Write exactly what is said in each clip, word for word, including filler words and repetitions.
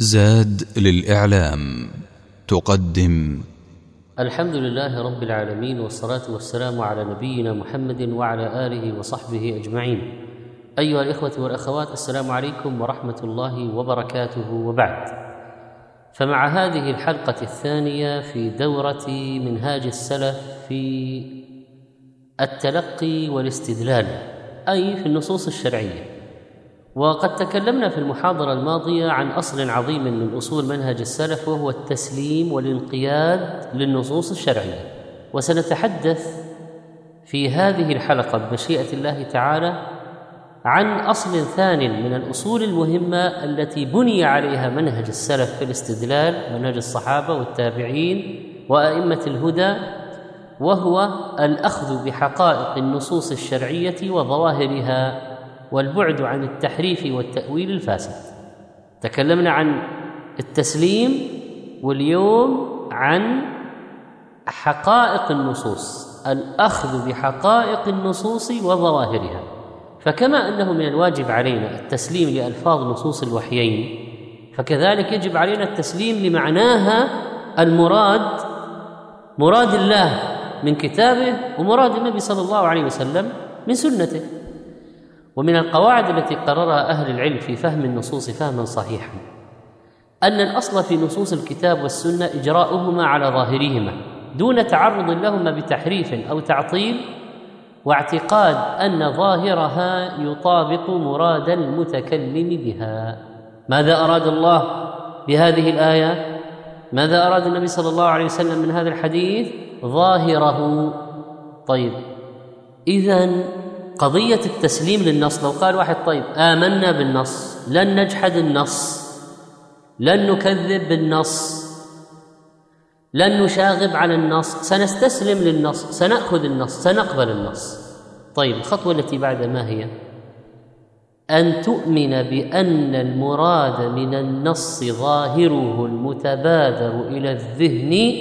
زاد للإعلام تقدم الحمد لله رب العالمين، والصلاة والسلام على نبينا محمد وعلى آله وصحبه أجمعين. أيها الإخوة والأخوات، السلام عليكم ورحمة الله وبركاته. وبعد، فمع هذه الحلقة الثانية في دورة منهاج السلف في التلقي والاستدلال، أي في النصوص الشرعية. وقد تكلمنا في المحاضرة الماضية عن أصل عظيم من أصول منهج السلف، وهو التسليم والانقياد للنصوص الشرعية. وسنتحدث في هذه الحلقة بمشيئة الله تعالى عن أصل ثان من الأصول المهمة التي بني عليها منهج السلف في الاستدلال، منهج الصحابة والتابعين وأئمة الهدى، وهو الأخذ بحقائق النصوص الشرعية وظواهرها، والبعد عن التحريف والتأويل الفاسد. تكلمنا عن التسليم، واليوم عن حقائق النصوص، الأخذ بحقائق النصوص وظواهرها. فكما أنه من الواجب علينا التسليم لألفاظ نصوص الوحيين، فكذلك يجب علينا التسليم لمعناها المراد، مراد الله من كتابه ومراد النبي صلى الله عليه وسلم من سنته. ومن القواعد التي قررها أهل العلم في فهم النصوص فهما صحيحا أن الأصل في نصوص الكتاب والسنة إجراؤهما على ظاهرهما دون تعرض لهما بتحريف أو تعطيل، واعتقاد أن ظاهرها يطابق مراد المتكلم بها. ماذا أراد الله بهذه الآية؟ ماذا أراد النبي صلى الله عليه وسلم من هذا الحديث؟ ظاهره. طيب، إذن قضية التسليم للنص، لو قال واحد طيب آمنا بالنص، لن نجحد النص، لن نكذب بالنص، لن نشاغب على النص، سنستسلم للنص، سنأخذ النص، سنقبل النص. طيب، الخطوة التي بعد ما هي؟ أن تؤمن بأن المراد من النص ظاهره المتبادر إلى الذهن،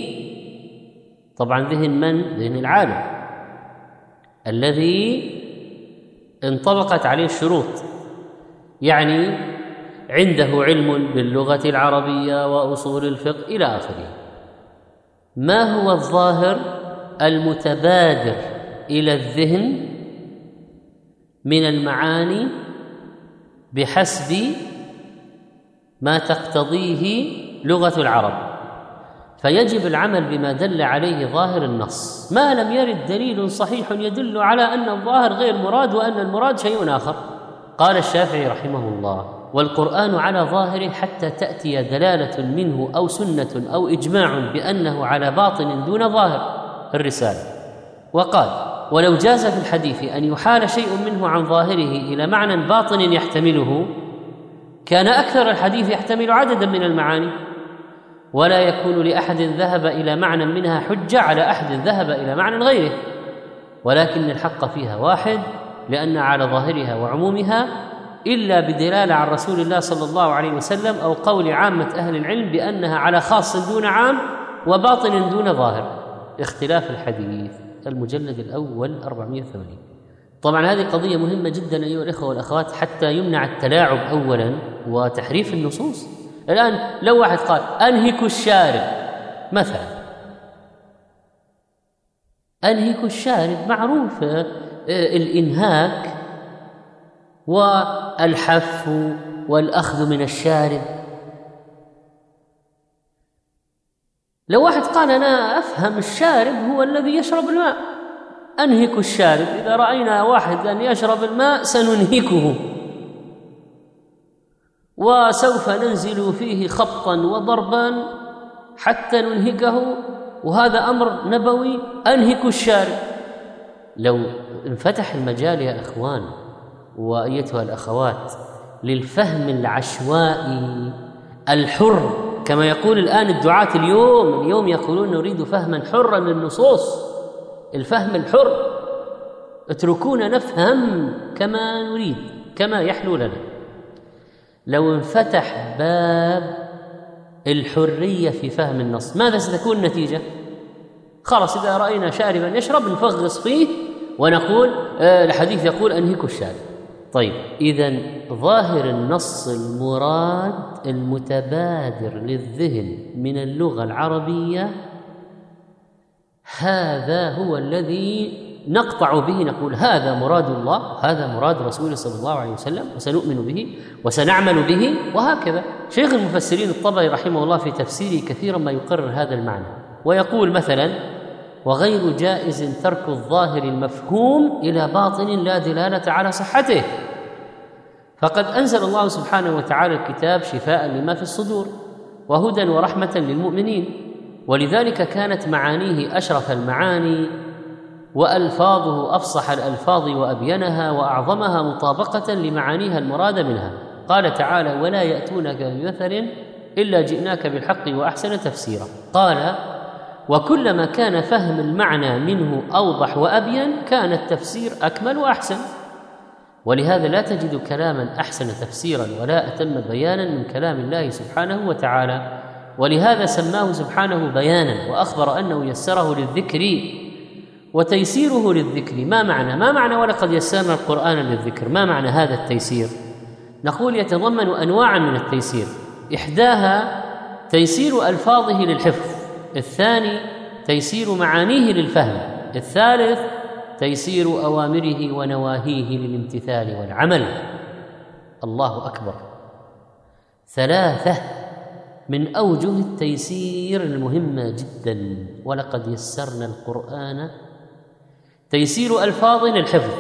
طبعا ذهن من؟ ذهن العالم الذي انطبقت عليه الشروط، يعني عنده علم باللغة العربية وأصول الفقه إلى آخره. ما هو الظاهر المتبادر إلى الذهن من المعاني بحسب ما تقتضيه لغة العرب؟ فيجب العمل بما دل عليه ظاهر النص، ما لم يرد دليل صحيح يدل على أن الظاهر غير مراد وأن المراد شيء آخر. قال الشافعي رحمه الله: والقرآن على ظاهره حتى تأتي دلالة منه أو سنة أو إجماع بأنه على باطن دون ظاهر، الرسالة. وقال: ولو جاز في الحديث أن يحال شيء منه عن ظاهره إلى معنى باطن يحتمله، كان أكثر الحديث يحتمل عددا من المعاني، ولا يكون لأحد ذهب إلى معنى منها حجة على أحد ذهب إلى معنى غيره، ولكن الحق فيها واحد، لأن على ظاهرها وعمومها إلا بدلالة عن رسول الله صلى الله عليه وسلم أو قول عامة أهل العلم بأنها على خاص دون عام وباطن دون ظاهر. اختلاف الحديث، المجلد الأول أربعمائة وثمانين. طبعا هذه قضية مهمة جدا أيها الإخوة والأخوات، حتى يمنع التلاعب أولا وتحريف النصوص. الآن لو واحد قال أنهك الشارب مثلا، أنهك الشارب معروف الإنهاك والحف والأخذ من الشارب. لو واحد قال أنا أفهم الشارب هو الذي يشرب الماء، أنهك الشارب، إذا رأينا واحد أن يشرب الماء سننهكه وسوف ننزل فيه خبطا وضربا حتى ننهكه، وهذا أمر نبوي، أنهك الشارب. لو انفتح المجال يا أخوان وأيتها الأخوات للفهم العشوائي الحر، كما يقول الآن الدعاة اليوم اليوم يقولون نريد فهما حرا للنصوص، الفهم الحر، اتركونا نفهم كما نريد كما يحلو لنا. لو انفتح باب الحرية في فهم النص، ماذا ستكون النتيجة؟ خلاص، إذا رأينا شاربا يشرب نفغص فيه ونقول آه الحديث يقول أنهكوا الشارب. طيب، إذن ظاهر النص المراد المتبادر للذهن من اللغة العربية هذا هو الذي نقطع به، نقول هذا مراد الله، هذا مراد رسوله صلى الله عليه وسلم، وسنؤمن به وسنعمل به، وهكذا. شيخ المفسرين الطبري رحمه الله في تفسيره كثيرا ما يقرر هذا المعنى، ويقول مثلا: وغير جائز ترك الظاهر المفهوم إلى باطن لا دلالة على صحته، فقد أنزل الله سبحانه وتعالى الكتاب شفاء لما في الصدور وهدى ورحمة للمؤمنين، ولذلك كانت معانيه أشرف المعاني وألفاظه أفصح الألفاظ وأبينها وأعظمها مطابقة لمعانيها المراد منها. قال تعالى: ولا يأتونك بمثل إلا جئناك بالحق وأحسن تفسيرا. قال: وكلما كان فهم المعنى منه أوضح وأبين كان التفسير أكمل وأحسن، ولهذا لا تجد كلاما أحسن تفسيرا ولا أتم بيانا من كلام الله سبحانه وتعالى، ولهذا سماه سبحانه بيانا وأخبر أنه يسره للذكر وتيسيره للذكر. ما معنى ما معنى ولقد يسرنا القرآن للذكر؟ ما معنى هذا التيسير؟ نقول يتضمن أنواعا من التيسير، إحداها تيسير ألفاظه للحفظ، الثاني تيسير معانيه للفهم، الثالث تيسير أوامره ونواهيه للامتثال والعمل. الله أكبر. ثلاثة من أوجه التيسير المهمة جدا. ولقد يسرنا القرآن، تيسير ألفاظه للحفظ،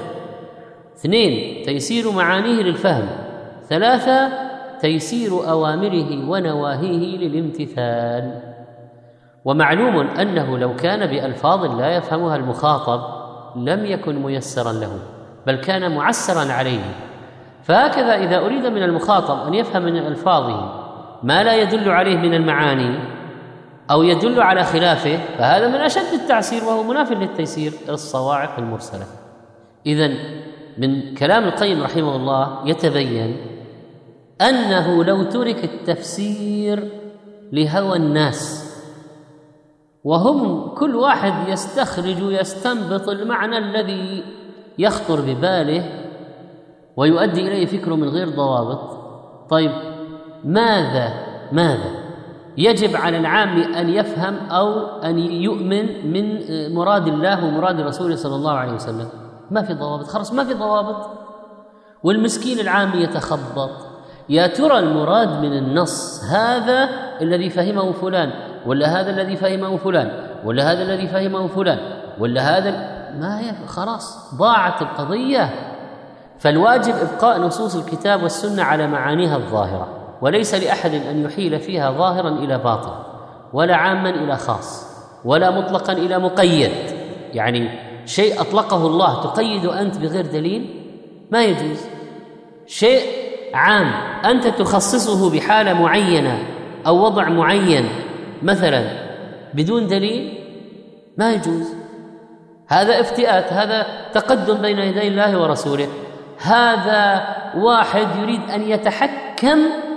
اثنين تيسير معانيه للفهم، ثلاثة تيسير أوامره ونواهيه للامتثال. ومعلوم أنه لو كان بألفاظ لا يفهمها المخاطب لم يكن ميسرا له، بل كان معسرا عليه. فهكذا إذا أريد من المخاطب أن يفهم من ألفاظه ما لا يدل عليه من المعاني أو يدل على خلافه فهذا من أشد التعسير وهو مناف للتيسير، الصواعق المرسلة. إذن من كلام القيم رحمه الله يتبين أنه لو ترك التفسير لهوى الناس وهم كل واحد يستخرج يستنبط المعنى الذي يخطر بباله ويؤدي إليه فكره من غير ضوابط، طيب ماذا ماذا يجب على العام أن يفهم أو أن يؤمن من مراد الله ومراد رسوله صلى الله عليه وسلم؟ ما في ضوابط، خلاص ما في ضوابط، والمسكين العام يتخبط. يا ترى المراد من النص هذا الذي فهمه فلان، ولا هذا الذي فهمه فلان، ولا هذا الذي فهمه فلان، ولا هذا؟ ما هي خلاص ضاعت القضية. فالواجب إبقاء نصوص الكتاب والسنة على معانيها الظاهرة، وليس لأحد أن يحيل فيها ظاهرا إلى باطن، ولا عاما إلى خاص، ولا مطلقا إلى مقيد. يعني شيء أطلقه الله تقيد أنت بغير دليل ما يجوز، شيء عام أنت تخصصه بحالة معينة أو وضع معين مثلا بدون دليل ما يجوز. هذا افتئات، هذا تقدم بين يدي الله ورسوله، هذا واحد يريد أن يتحكم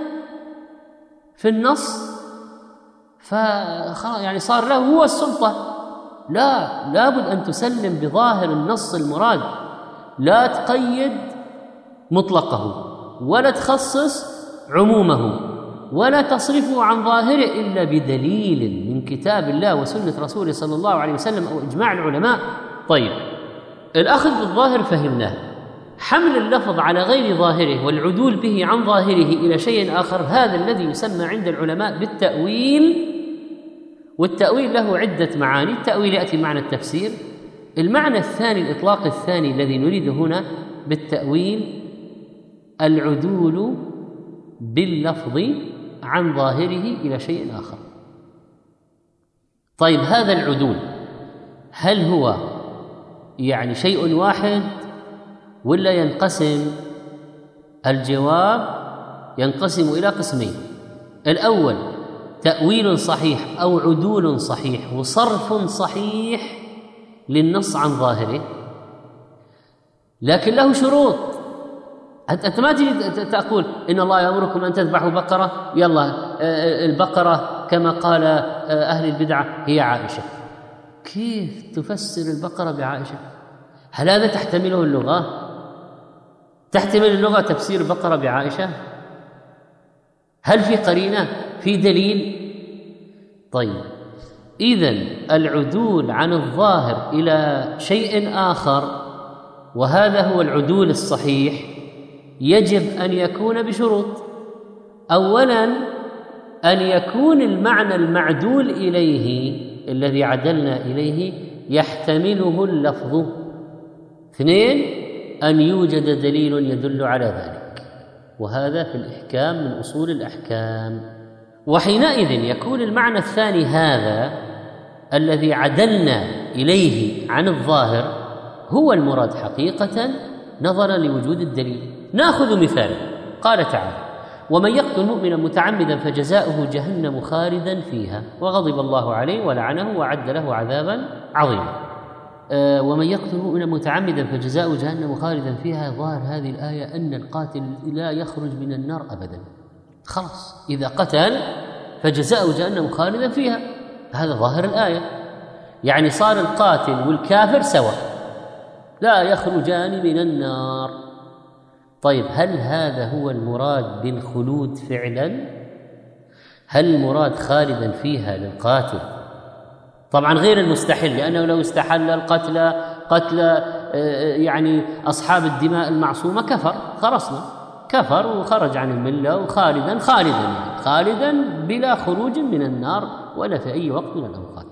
في النص فخلاص يعني صار له هو السلطة. لا، لابد أن تسلم بظاهر النص المراد، لا تقيد مطلقه ولا تخصص عمومه ولا تصرفه عن ظاهره إلا بدليل من كتاب الله وسنة رسوله صلى الله عليه وسلم أو إجماع العلماء. طيب، الأخذ بالظاهر فهمناه، حمل اللفظ على غير ظاهره والعدول به عن ظاهره إلى شيء آخر هذا الذي يسمى عند العلماء بالتأويل. والتأويل له عدة معاني، التأويل يأتي معنى التفسير. المعنى الثاني، الإطلاق الثاني الذي نريده هنا بالتأويل، العدول باللفظ عن ظاهره إلى شيء آخر. طيب، هذا العدول هل هو يعني شيء واحد ولا ينقسم؟ الجواب ينقسم إلى قسمين. الأول تأويل صحيح أو عدول صحيح وصرف صحيح للنص عن ظاهره، لكن له شروط. أنت ما تجي تقول إن الله يأمركم أن تذبحوا بقرة، يلا البقرة كما قال أهل البدعة هي عائشة. كيف تفسر البقرة بعائشة؟ هل هذا تحتمله اللغة؟ تحتمل اللغة تفسير بقرة بعائشة؟ هل في قرينة؟ في دليل؟ طيب، إذن العدول عن الظاهر إلى شيء آخر، وهذا هو العدول الصحيح، يجب أن يكون بشروط. أولاً أن يكون المعنى المعدول إليه الذي عدلنا إليه يحتمله اللفظ. اثنين، أن يوجد دليل يدل على ذلك، وهذا في الإحكام من أصول الأحكام. وحينئذ يكون المعنى الثاني هذا الذي عدلنا إليه عن الظاهر هو المراد حقيقة نظرا لوجود الدليل. نأخذ مثالا، قال تعالى: ومن يقتل مؤمنا متعمدا فجزاؤه جهنم خالدا فيها وغضب الله عليه ولعنه وأعد له عذابا عظيما. أه ومن يقتل مؤمنا متعمدا فجزاؤه جهنم خالدا فيها. ظاهر هذه الآية أن القاتل لا يخرج من النار أبدا، خلاص، إذا قتل فجزاؤه جهنم خالدا فيها، هذا ظاهر الآية، يعني صار القاتل والكافر سواء، لا يخرجان من النار. طيب، هل هذا هو المراد بالخلود فعلا؟ هل المراد خالدا فيها للقاتل؟ طبعا غير المستحل، لأنه لو استحل القتل قتل يعني أصحاب الدماء المعصومة كفر، خلصنا، كفر وخرج عن الملة وخالدا خالدا يعني خالدا بلا خروج من النار ولا في أي وقت من الأوقات.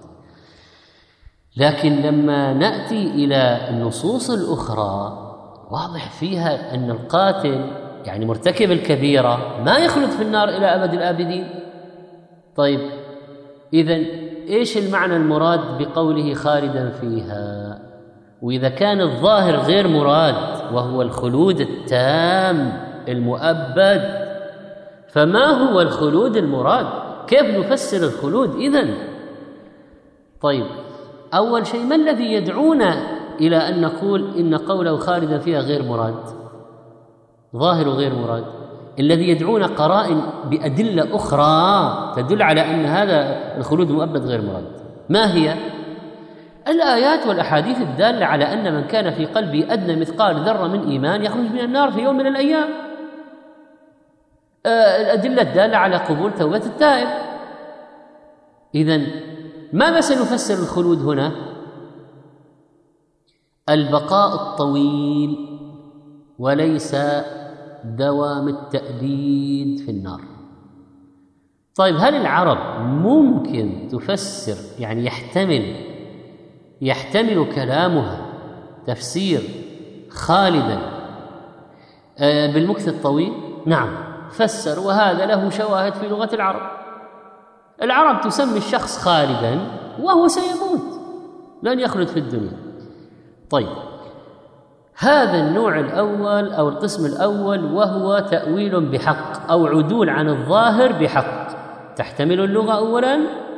لكن لما نأتي إلى النصوص الأخرى واضح فيها أن القاتل يعني مرتكب الكبيرة ما يخلد في النار إلى أبد الآبدين. طيب، إذن إيش المعنى المراد بقوله خالدا فيها؟ وإذا كان الظاهر غير مراد وهو الخلود التام المؤبد، فما هو الخلود المراد؟ كيف نفسر الخلود إذن؟ طيب، أول شيء، ما الذي يدعونا إلى أن نقول إن قوله خالدا فيها غير مراد، ظاهر غير مراد؟ الذي يدعونا قرائن بأدلة أخرى تدل على أن هذا الخلود المؤبد غير مراد. ما هي؟ الآيات والأحاديث الدالة على أن من كان في قلبه أدنى مثقال ذرة من إيمان يخرج من النار في يوم من الأيام. آه الأدلة الدالة على قبول توبة التائب. إذن ماذا سنفسر الخلود هنا؟ البقاء الطويل وليس دوام التأبيد في النار. طيب، هل العرب ممكن تفسر يعني يحتمل يحتمل كلامها تفسير خالدا بالمكث الطويل؟ نعم، فسر، وهذا له شواهد في لغة العرب. العرب تسمي الشخص خالدا وهو سيموت، لن يخلد في الدنيا. طيب، هذا النوع الأول أو القسم الأول وهو تأويل بحق أو عدول عن الظاهر بحق، تحتمل اللغة أولا،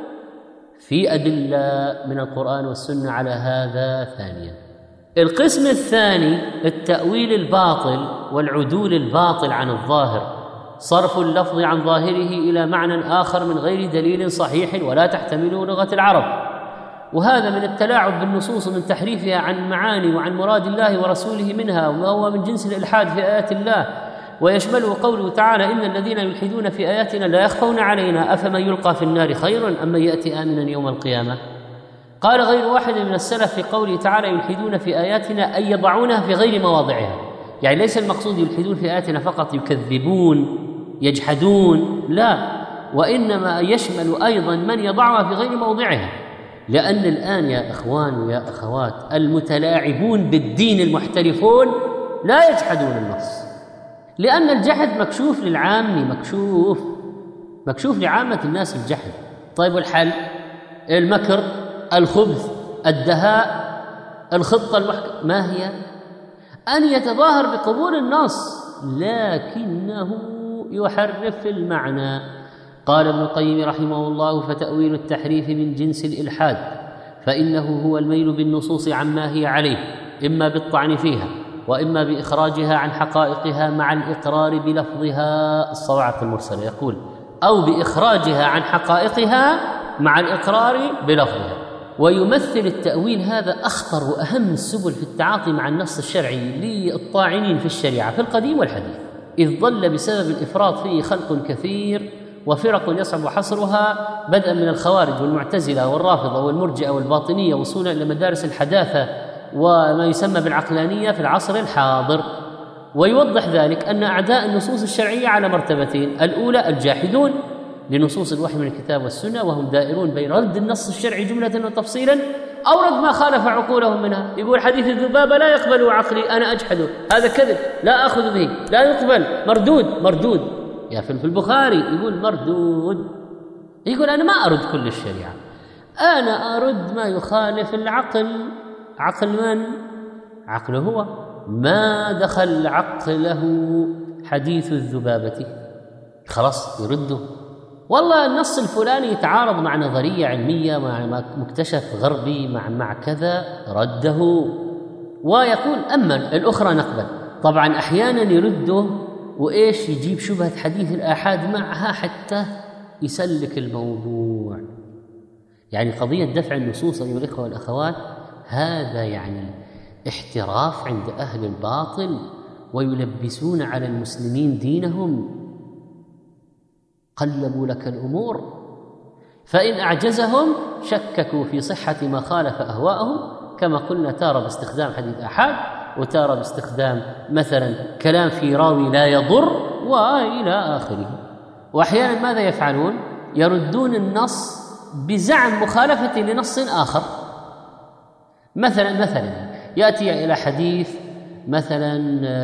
في أدلة من القرآن والسنة على هذا ثانيا. القسم الثاني التأويل الباطل والعدول الباطل عن الظاهر، صرف اللفظ عن ظاهره إلى معنى آخر من غير دليل صحيح ولا تحتمله لغة العرب، وهذا من التلاعب بالنصوص ومن تحريفها عن معاني وعن مراد الله ورسوله منها، وهو من جنس الإلحاد في آيات الله، ويشمله قوله تعالى: إن الذين يلحدون في آياتنا لا يخفون علينا أفمن يلقى في النار خير أم من يأتي آمنا يوم القيامة. قال غير واحد من السلف في قوله تعالى: يلحدون في آياتنا أي يضعونها في غير مواضعها، يعني ليس المقصود يلحدون في آياتنا فقط يكذبون يجحدون، لا، وإنما يشمل أيضا من يضعها في غير موضعها. لأن الآن يا إخوان ويا أخوات المتلاعبون بالدين المحترفون لا يجحدون النص، لأن الجحد مكشوف للعام، مكشوف مكشوف لعامة الناس الجحد. طيب، والحل؟ المكر، الخبث، الدهاء، الخطة المحكمة، ما هي؟ أن يتظاهر بقبول النص لكنه يحرف المعنى. قال ابن القيم رحمه الله: فتأويل التحريف من جنس الإلحاد، فإنه هو الميل بالنصوص عما هي عليه، إما بالطعن فيها وإما بإخراجها عن حقائقها مع الإقرار بلفظها. الصواعق المرسلة يقول: أو بإخراجها عن حقائقها مع الإقرار بلفظها. ويمثل التأويل هذا أخطر وأهم السبل في التعاطي مع النص الشرعي للطاعنين في الشريعة في القديم والحديث، إذ ظل بسبب الإفراط فيه خلق كثير وفرق يصعب حصرها، بدءا من الخوارج والمعتزلة والرافضة والمرجئة والباطنية وصولا إلى مدارس الحداثة وما يسمى بالعقلانية في العصر الحاضر. ويوضح ذلك أن أعداء النصوص الشرعية على مرتبتين: الأولى الجاحدون لنصوص الوحي من الكتاب والسنة، وهم دائرون بين رد النص الشرعي جملة وتفصيلا أو رد ما خالف عقولهم منها. يقول حديث الذبابة لا يقبل عقلي، أنا أجحده، هذا كذب، لا أخذ به، لا يقبل، مردود مردود. يا في البخاري يقول مردود، يقول أنا ما أرد كل الشريعة، أنا أرد ما يخالف العقل. عقل من؟ عقله هو. ما دخل عقله حديث الذبابة، خلاص يرده. والله النص الفلاني يتعارض مع نظرية علمية، مع مكتشف غربي، مع مع كذا، رده. ويقول أما الأخرى نقبل. طبعا أحيانا يرده وإيش يجيب شبهة حديث الآحاد معها حتى يسلك الموضوع. يعني قضية دفع النصوص أيها الإخوة والأخوات هذا يعني احتراف عند أهل الباطل، ويلبسون على المسلمين دينهم. قلبوا لك الأمور، فإن أعجزهم شككوا في صحة ما خالف أهواءهم، كما قلنا تارة باستخدام حديث آحاد، وتارة باستخدام مثلا كلام في راوي لا يضر، وإلى آخره. وأحيانا ماذا يفعلون؟ يردون النص بزعم مخالفة لنص آخر. مثلا مثلا يأتي إلى حديث مثلا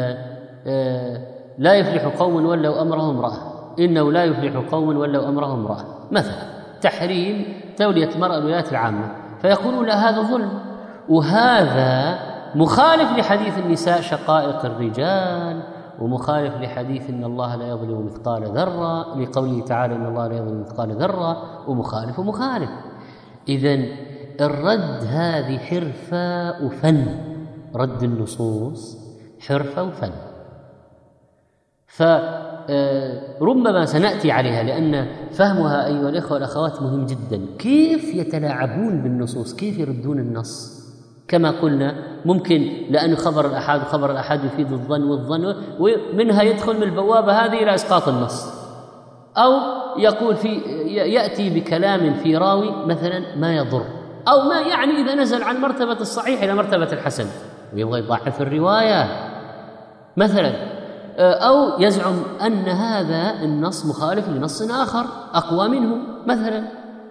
لا يفلح قوم ولوا أمرهم امرأة، إنه لا يفلح قوم ولوا أمرهم امرأة، مثلا تحريم تولية المرأة الولايات العامة، فيقولون لا هذا ظلم، وهذا مخالف لحديث النساء شقائق الرجال، ومخالف لحديث إن الله لا يظلم مثقال ذرة، لقوله تعالى إن الله لا يظلم مثقال ذرة، ومخالف ومخالف. إذن الرد هذه حرفة وفن، رد النصوص حرفة وفن. فربما سنأتي عليها، لأن فهمها أيها الإخوة والأخوات مهم جدا. كيف يتلاعبون بالنصوص، كيف يردون النص؟ كما قلنا ممكن لأن خبر الأحاد وخبر الأحاد يفيد الظن، والظن ومنها يدخل من البوابة هذه إلى إسقاط النص، أو يقول في يأتي بكلام في راوي مثلا ما يضر، أو ما يعني إذا نزل عن مرتبة الصحيح إلى مرتبة الحسن ويبغى يضعف الرواية مثلا، أو يزعم أن هذا النص مخالف لنص آخر أقوى منه مثلا،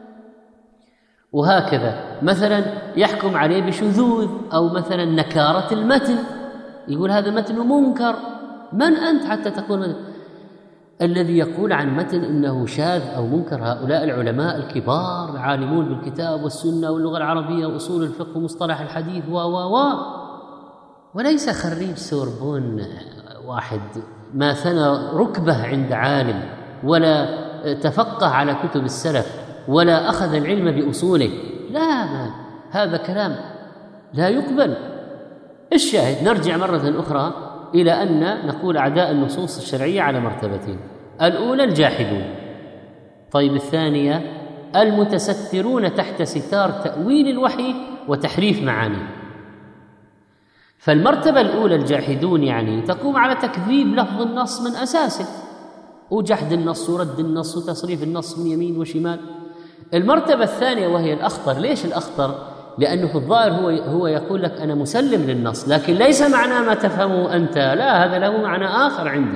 وهكذا. مثلا يحكم عليه بشذوذ أو مثلا نكارة المتن، يقول هذا متن منكر. من أنت حتى تقول الذي يقول عن متن إنه شاذ أو منكر؟ هؤلاء العلماء الكبار عالمون بالكتاب والسنة واللغة العربية وأصول الفقه ومصطلح الحديث و و و وليس خريج سوربون واحد ما ثنى ركبه عند عالم، ولا تفقه على كتب السلف، ولا أخذ العلم بأصوله. لا، ما هذا كلام لا يقبل. الشاهد نرجع مرة أخرى إلى أن نقول أعداء النصوص الشرعية على مرتبتين: الأولى الجاحدون، طيب الثانية المتسترون تحت ستار تأويل الوحي وتحريف معانيه. فالمرتبة الأولى الجاحدون يعني تقوم على تكذيب لفظ النص من أساسه، وجحد النص ورد النص وتصريف النص من يمين وشمال. المرتبة الثانية وهي الأخطر. ليش الأخطر؟ لأنه في الظاهر هو هو يقول لك أنا مسلم للنص، لكن ليس معناه ما تفهمه أنت، لا، هذا له معنى آخر عندي.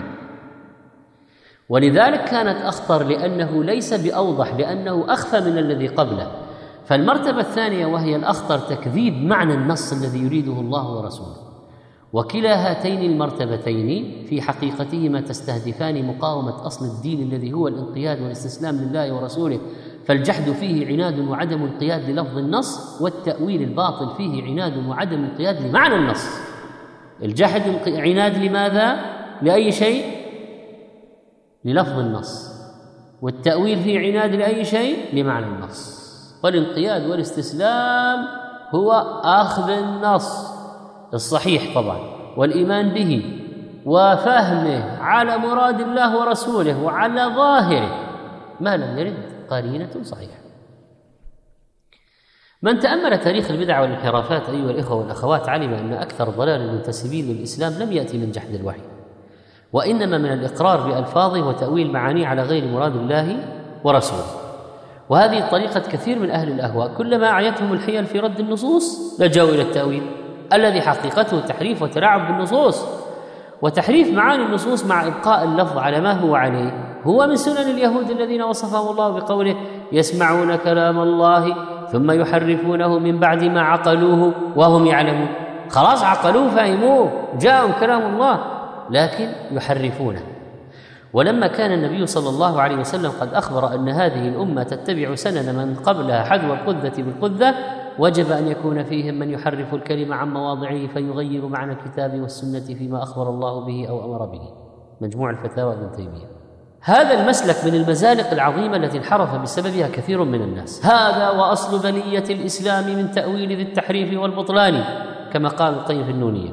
ولذلك كانت أخطر، لأنه ليس بأوضح، لأنه أخفى من الذي قبله. فالمرتبة الثانية وهي الأخطر تكذيب معنى النص الذي يريده الله ورسوله. وكلا هاتين المرتبتين في حقيقتهما تستهدفان مقاومة أصل الدين الذي هو الانقياد والاستسلام لله ورسوله، فالجحد فيه عناد وعدم انقياد للفظ النص، والتأويل الباطل فيه عناد وعدم انقياد لمعنى النص. الجحد عناد لماذا؟ لأي شيء؟ للفظ النص. والتأويل فيه عناد لأي شيء؟ لمعنى النص. والانقياد والاستسلام هو أخذ النص الصحيح طبعا والإيمان به وفهمه على مراد الله ورسوله وعلى ظاهره ما لم يرد قرينة صحيحة. من تأمل تاريخ البدع والانحرافات أيها الإخوة والأخوات علم أن أكثر ضلال المنتسبين للإسلام لم يأتي من جحد الوحي، وإنما من الإقرار بألفاظه وتأويل معانيه على غير مراد الله ورسوله. وهذه طريقة كثير من أهل الأهواء، كلما أعيتهم الحيل في رد النصوص لجأوا إلى التأويل الذي حقيقته تحريف وتلاعب بالنصوص وتحريف معاني النصوص مع إبقاء اللفظ على ما هو عليه. هو من سنن اليهود الذين وصفهم الله بقوله: يسمعون كلام الله ثم يحرفونه من بعد ما عقلوه وهم يعلمون. خلاص عقلوه فهموه جاءهم كلام الله لكن يحرفونه. ولما كان النبي صلى الله عليه وسلم قد أخبر أن هذه الأمة تتبع سنن من قبلها حذو القذة بالقذة، وجب أن يكون فيهم من يحرف الكلمة عن مواضعه فيغير معنى الكتاب والسنة فيما أخبر الله به أو أمر به. مجموع الفتاوى ابن تيمية. هذا المسلك من المزالق العظيمة التي انحرف بسببها كثير من الناس. هذا وأصل بلية الإسلام من تأويل ذي التحريف والبطلان، كما قال القيم في النونية.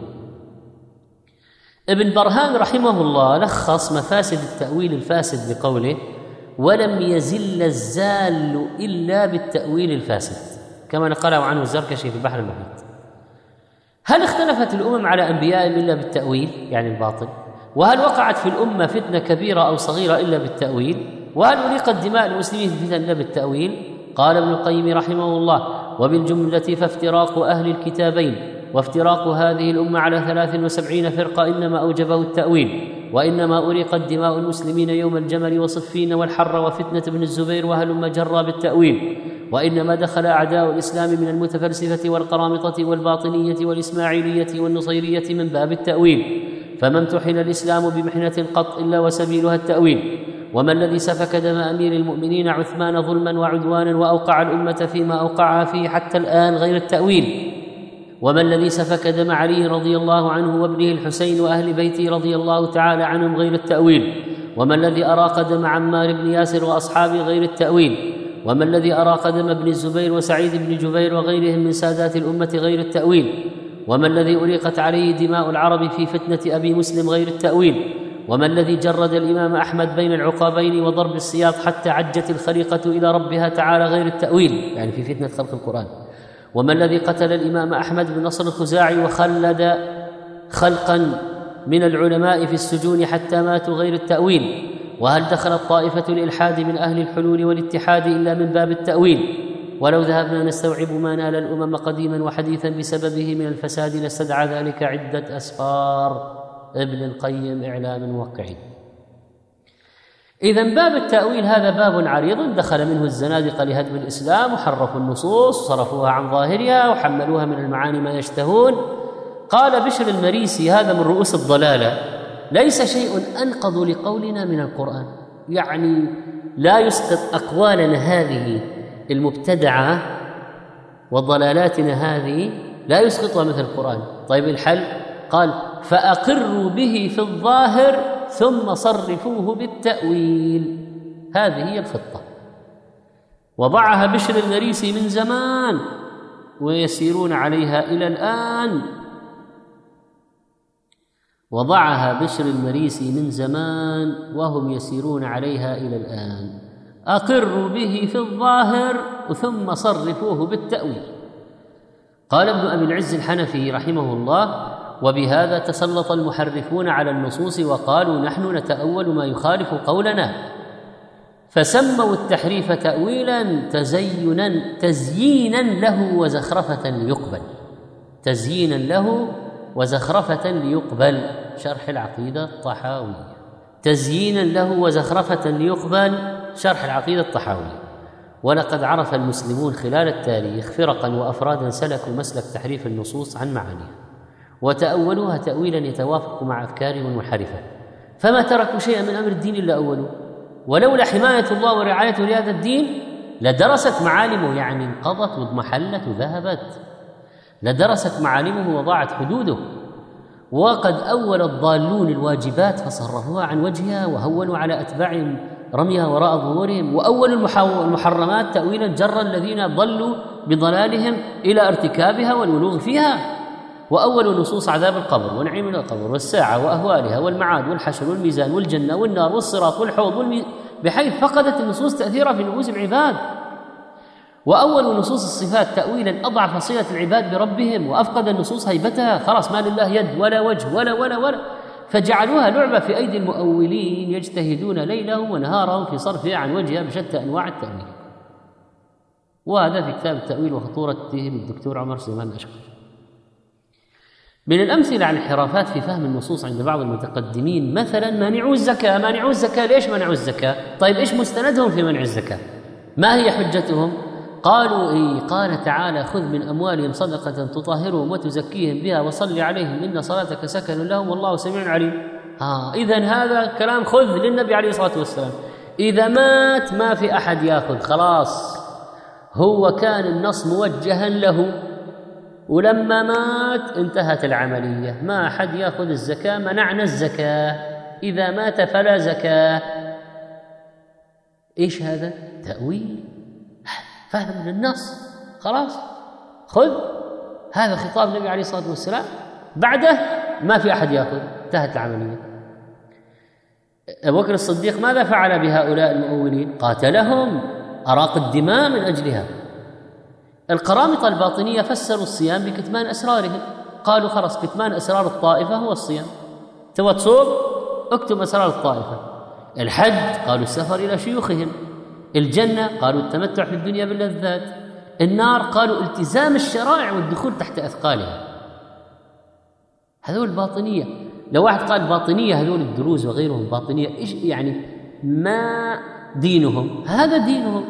ابن برهان رحمه الله لخص مفاسد التأويل الفاسد بقوله: ولم يزل الزال إلا بالتأويل الفاسد، كما نقله عنه الزركشي في البحر المحيط. هل اختلفت الأمم على أنبيائهم إلا بالتأويل يعني الباطل؟ وهل وقعت في الأمة فتنة كبيرة أو صغيرة إلا بالتأويل؟ وهل أريقت دماء المسلمين في الفتن إلا بالتأويل؟ قال ابن القيم رحمه الله: وبالجملة فافتراق أهل الكتابين وافتراق هذه الأمة على ثلاث وسبعين فرقة إنما أوجبه التأويل، وإنما أريقت دماء المسلمين يوم الجمل وصفين والحر وفتنة ابن الزبير وهلم جرى بالتأويل، وإنما دخل أعداء الإسلام من المتفلسفة والقرامطة والباطنية والإسماعيلية والنصيرية من باب التأويل، فما امتحن الإسلام بمحنة قط إلا وسبيلها التأويل. وما الذي سفك دم أمير المؤمنين عثمان ظلما وعدوانا وأوقع الأمة فيما أوقعها فيه حتى الآن غير التأويل؟ وما الذي سفك دم علي رضي الله عنه وابنه الحسين وأهل بيته رضي الله تعالى عنهم غير التأويل؟ وما الذي أراق دم عمار بن ياسر وأصحابه غير التأويل؟ وما الذي أراق دم ابن الزبير وسعيد بن جبير وغيرهم من سادات الأمة غير التأويل؟ وما الذي أريقت عليه دماء العرب في فتنة أبي مسلم غير التأويل؟ وما الذي جرد الإمام أحمد بين العقابين وضرب السياط حتى عجت الخليقة إلى ربها تعالى غير التأويل يعني في فتنة خلق القرآن؟ وما الذي قتل الإمام أحمد بن نصر الخزاعي وخلد خلقا من العلماء في السجون حتى ماتوا غير التأويل؟ وهل دخلت طائفة الإلحاد من أهل الحلول والاتحاد إلا من باب التأويل؟ ولو ذهبنا نستوعب ما نال الأمم قديما وحديثا بسببه من الفساد لاستدعى ذلك عدة أسفار. ابن القيم إعلام الموقعين. إذن باب التأويل هذا باب عريض دخل منه الزنادقة لهدم الإسلام وحرفوا النصوص وصرفوها عن ظاهرها وحملوها من المعاني ما يشتهون. قال بشر المريسي: هذا من رؤوس الضلالة، ليس شيء أنقض لقولنا من القرآن، يعني لا يسقط أقوالنا هذه المبتدعة وضلالاتنا هذه لا يسقطها مثل القرآن. طيب الحل؟ قال: فأقروا به في الظاهر ثم صرفوه بالتأويل. هذه هي الخطة، وضعها بشر المريسي من زمان ويسيرون عليها إلى الآن. وضعها بشر المريسي من زمان وهم يسيرون عليها إلى الآن. أقروا به في الظاهر ثم صرفوه بالتأويل. قال ابن أبي العز الحنفي رحمه الله: وبهذا تسلط المحرفون على النصوص وقالوا نحن نتأول ما يخالف قولنا، فسموا التحريف تأويلا تزينا تزيينا له وزخرفة ليقبل. تزيينا له وزخرفة ليقبل. شرح العقيدة الطحاوية. تزيينا له وزخرفة ليقبل. شرح العقيدة الطحاوية. ولقد عرف المسلمون خلال التاريخ فرقا وأفرادا سلكوا مسلك تحريف النصوص عن معانيها وتأولوها تأويلا يتوافق مع أفكارهم المنحرفة، فما تركوا شيئا من أمر الدين إلا أولوه. ولولا حماية الله ورعايته لهذا الدين لدرست معالمه، يعني انقضت واضمحلت وذهبت. لدرست معالمه وضاعت حدوده. وقد أول الضالون الواجبات فصرفوها عن وجهها وهونوا على أتباعهم رميها وراء ظهورهم، وأول المحرمات تأويلا جر الذين ضلوا بضلالهم إلى ارتكابها والولوغ فيها. وأول نصوص عذاب القبر ونعيم القبر والساعة وأهوالها والمعاد والحشر والميزان والجنة والنار والصراط والحوض والمي... بحيث فقدت النصوص تأثيرها في نفوس العباد. وأول نصوص الصفات تأويلا أضعف صلة العباد بربهم وأفقد النصوص هيبتها، خلاص ما لله يد ولا وجه ولا ولا ولا، فجعلوها لعبة في أيدي المؤولين يجتهدون ليلهم ونهارهم في صرفها عن وجهها بشتى أنواع التأويل. وهذا في كتاب التأويل وخطورته للدكتور عمر سليمان الأشقر. من الأمثلة على الانحرافات في فهم النصوص عند بعض المتقدمين مثلا مانعو الزكاة. مانعو الزكاة ليش منعوا الزكاة؟ طيب إيش مستندهم في منع الزكاة؟ ما هي حجتهم؟ قالوا إيه؟ قال تعالى: خذ من أموالهم صدقة تطهرهم وتزكيهم بها وصل عليهم إن صلاتك سكن لهم والله سميع عليم. آه إذن هذا كلام خذ للنبي عليه الصلاة والسلام. إذا مات ما في أحد يأخذ، خلاص هو كان النص موجها له، ولما مات انتهت العملية، ما أحد يأخذ الزكاة، منعنا الزكاة، إذا مات فلا زكاة. إيش هذا؟ تأويل، فهم للنص، خلاص خذ. هذا خطاب النبي عليه الصلاة والسلام، بعده ما في أحد يأخذ، انتهت العملية. أبو بكر الصديق ماذا فعل بهؤلاء المؤولين؟ قاتلهم، أراق الدماء من أجلها. القرامطة الباطنية فسروا الصيام بكتمان أسرارهم، قالوا خلاص كتمان أسرار الطائفة هو الصيام، تبغى تصوم اكتب أسرار الطائفة. الحج قالوا السفر إلى شيوخهم، الجنة قالوا التمتع في الدنيا باللذات، النار قالوا التزام الشرائع والدخول تحت أثقالها. هذول الباطنية. لو واحد قال باطنية هذول الدروز وغيرهم باطنية، إيش يعني؟ ما دينهم؟ هذا دينهم.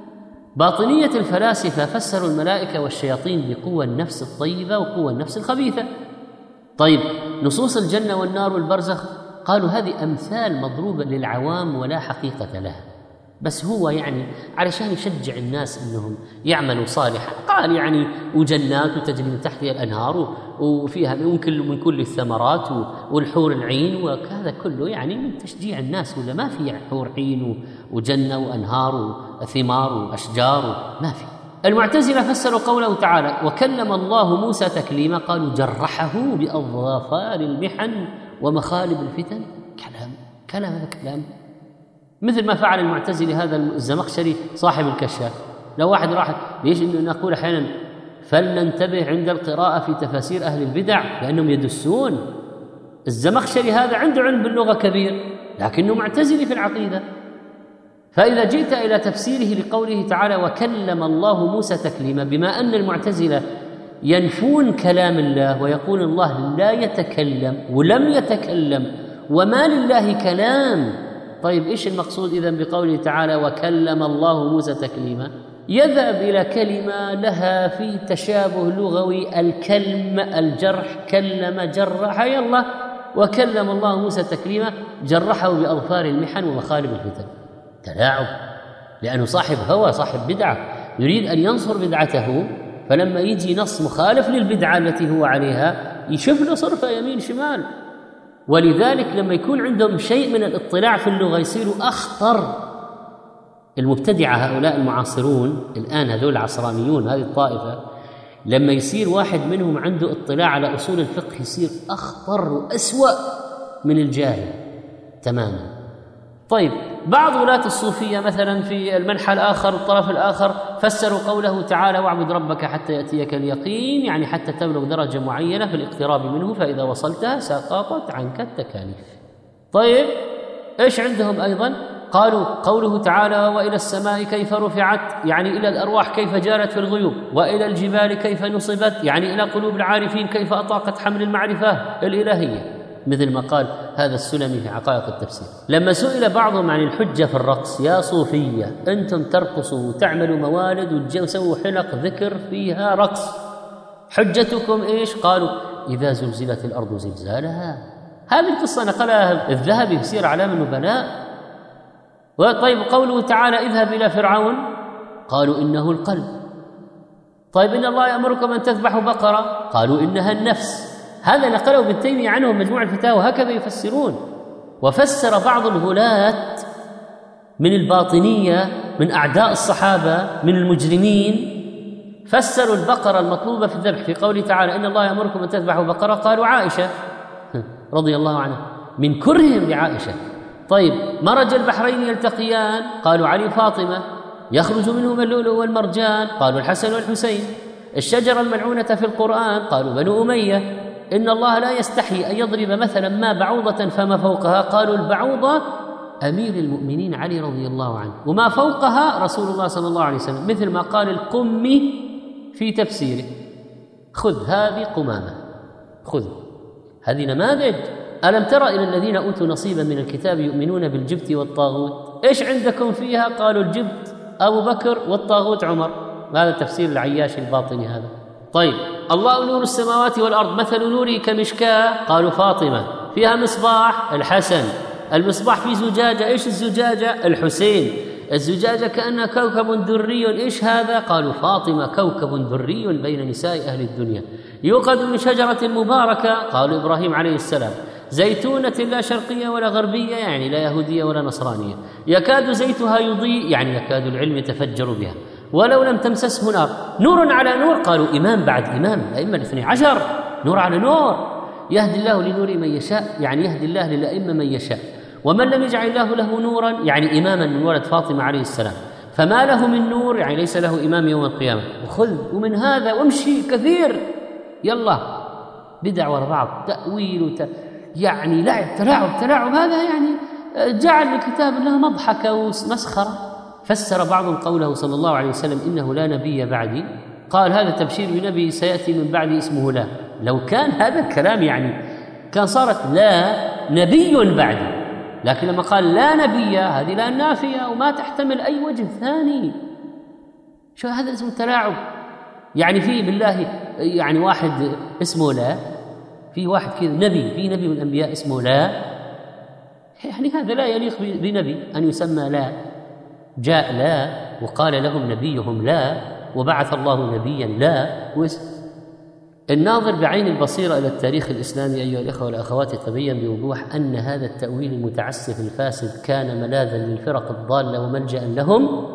باطنية الفلاسفة فسروا الملائكة والشياطين بقوى النفس الطيبة وقوى النفس الخبيثة. طيب نصوص الجنة والنار والبرزخ قالوا هذه أمثال مضروبة للعوام ولا حقيقة لها، بس هو يعني علشان يشجع الناس أنهم يعملوا صالحا، قال يعني وجنات وتجري من تحتها الأنهار وفيها من كل من كل الثمرات والحور العين، وهذا كله يعني من تشجيع الناس، ولا ما في حور عين وجنة وأنهار وثمار وأشجار، ما في. المعتزلة فسروا قوله تعالى: وكلم الله موسى تكليما، قالوا جرحه بأظفار المحن ومخالب الفتن. كلام كلام هذا كلام، مثل ما فعل المعتزلي هذا الزمخشري صاحب الكشاف. لو واحد راح ليش انه نقول احيانا فلننتبه عند القراءة في تفاسير أهل البدع لأنهم يدسون. الزمخشري هذا عنده علم باللغة كبير لكنه معتزلي في العقيدة، فإذا جئت إلى تفسيره لقوله تعالى وكلم الله موسى تكليما، بما أن المعتزلة ينفون كلام الله ويقول الله لا يتكلم ولم يتكلم وما لله كلام، طيب إيش المقصود إذن بقوله تعالى وكلم الله موسى تكليما؟ يذهب إلى كلمة لها في تشابه لغوي، الكلم الجرح، كلم جرح، يلا وكلم الله موسى تكليما، جرحه بأظفار المحن ومخالب الفتن. تلاعب، لأنه صاحب هوى صاحب بدعة يريد أن ينصر بدعته، فلما يجي نص مخالف للبدعة التي هو عليها يشوف له صرفة يمين شمال. ولذلك لما يكون عندهم شيء من الاطلاع في اللغة يصيروا أخطر. المبتدعة هؤلاء المعاصرون الآن، هذول العصرانيون، هذه الطائفة، لما يصير واحد منهم عنده اطلاع على أصول الفقه يصير أخطر وأسوأ من الجاهل تماما. طيب بعض ولاة الصوفية مثلا في المنحى الآخر الطرف الآخر فسروا قوله تعالى واعبد ربك حتى يأتيك اليقين، يعني حتى تبلغ درجة معينة في الاقتراب منه، فإذا وصلتها سقطت عنك التكاليف. طيب إيش عندهم أيضا؟ قالوا قوله تعالى وإلى السماء كيف رفعت، يعني إلى الأرواح كيف جارت في الغيوب، وإلى الجبال كيف نصبت، يعني إلى قلوب العارفين كيف أطاقت حمل المعرفة الإلهية، مثل ما قال هذا السلمي في حقائق التفسير. لما سئل بعضهم عن الحجة في الرقص: يا صوفية أنتم ترقصوا وتعملوا موالد وتسووا حلق ذكر فيها رقص، حجتكم إيش؟ قالوا إذا زلزلت الأرض زلزالها. هذه القصة نقلها الذهبي في سير أعلام النبلاء. طيب قوله تعالى اذهب إلى فرعون، قالوا إنه القلب. طيب إن الله يأمركم أن تذبحوا بقرة، قالوا إنها النفس. هذا نقله ابن تيمية عنه مجموع الفتاوى، هكذا يفسرون. وفسر بعض الغلاة من الباطنية من أعداء الصحابة من المجرمين، فسروا البقرة المطلوبة في الذبح في قوله تعالى إن الله يأمركم أن تذبحوا بقرة، قالوا عائشة رضي الله عنها من كرهم لعائشة. طيب مرج البحرين يلتقيان، قالوا علي فاطمة. يخرج منهما اللؤلؤ والمرجان، قالوا الحسن والحسين. الشجرة الملعونة في القرآن، قالوا بنو أمية. إن الله لا يستحي أن يضرب مثلا ما بعوضة فما فوقها، قالوا البعوضة أمير المؤمنين علي رضي الله عنه، وما فوقها رسول الله صلى الله عليه وسلم، مثل ما قال القمي في تفسيره: خذ هذه قمامة، خذ هذه نماذج. ألم ترى إلى الذين أوتوا نصيبا من الكتاب يؤمنون بالجبت والطاغوت؟ إيش عندكم فيها؟ قالوا الجبت أبو بكر والطاغوت عمر. هذا تفسير العياشي الباطني هذا. طيب، الله نور السماوات والأرض، مثل نوره كمشكاة، قالوا فاطمة، فيها مصباح، الحسن. المصباح في زجاجة، إيش الزجاجة؟ الحسين. الزجاجة كأنها كوكب دري، إيش هذا؟ قالوا فاطمة، كوكب دري بين نساء أهل الدنيا، يوقد من شجرة مباركة، قالوا إبراهيم عليه السلام، زيتونة لا شرقية ولا غربية، يعني لا يهودية ولا نصرانية، يكاد زيتها يضيء، يعني يكاد العلم يتفجر بها، ولو لم تمسسه نار، نور على نور، قالوا إمام بعد إمام، الأئمة الاثني عشر، نور على نور، يهدي الله لنور من يشاء، يعني يهدي الله للأئمة من يشاء، ومن لم يجعل الله له نورا، يعني إماما من ولد فاطمة عليه السلام، فما له من نور، يعني ليس له إمام يوم القيامة. وخذ ومن هذا وامشي كثير، يلا بدع وراء بعض، تأويل وت... يعني لعب، تلاعب تلاعب، هذا يعني جعل لكتاب الله مضحكة ومسخرة. فسر بعضهم قوله صلى الله عليه وسلم: إنه لا نبي بعدي، قال هذا تبشير بنبي سيأتي من بعدي اسمه لا. لو كان هذا الكلام يعني كان صارت لا نبي بعدي، لكن لما قال لا نبي، هذه لا نافية وما تحتمل أي وجه ثاني. شو هذا اسمه تلاعب؟ يعني في بالله يعني واحد اسمه لا، في واحد كذا نبي، في نبي من الأنبياء اسمه لا، يعني هذا لا يليق بنبي أن يسمى لا. جاء لا وقال لهم نبيهم لا، وبعث الله نبيا لا. الناظر بعين البصيرة إلى التاريخ الإسلامي أيها الإخوة والأخوات يتبين بوضوح أن هذا التأويل المتعسف الفاسد كان ملاذا للفرق الضالة وملجأ لهم،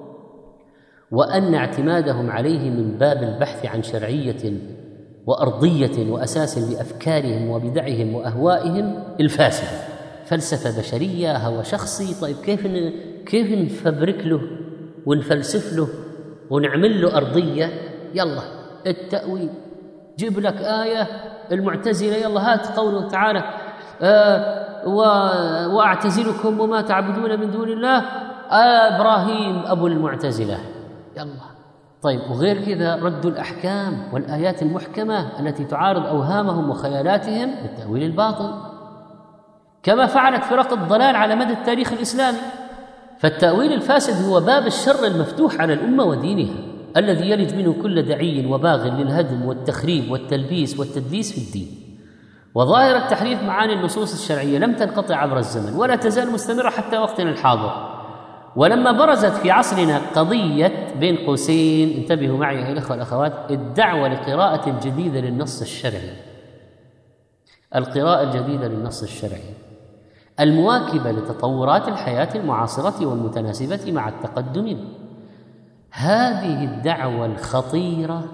وأن اعتمادهم عليه من باب البحث عن شرعية وأرضية وأساس لأفكارهم وبدعهم وأهوائهم الفاسدة، فلسفة بشرية، هوى شخصي. طيب كيف كيف نفبرك له ونفلسف له ونعمل له أرضية؟ يلا التأويل، جيب لك آية المعتزلة، يلا هات قوله تعالى آه وأعتزلكم وما تعبدون من دون الله، آه إبراهيم أبو المعتزلة، يلا. طيب وغير كذا ردوا الأحكام والآيات المحكمة التي تعارض أوهامهم وخيالاتهم بالتأويل الباطل، كما فعلت فرق الضلال على مدى التاريخ الإسلامي. فالتأويل الفاسد هو باب الشر المفتوح على الأمة ودينها، الذي يلج منه كل دعي وباغ للهدم والتخريب والتلبيس والتدليس في الدين. وظاهرة تحريف معاني النصوص الشرعية لم تنقطع عبر الزمن ولا تزال مستمرة حتى وقتنا الحاضر. ولما برزت في عصرنا قضية بين قوسين، انتبهوا معي أيها الأخوة والأخوات، الدعوة لقراءة جديدة للنص الشرعي، القراءة الجديدة للنص الشرعي المواكبة لتطورات الحياة المعاصرة والمتناسبة مع التقدم، هذه الدعوة الخطيرة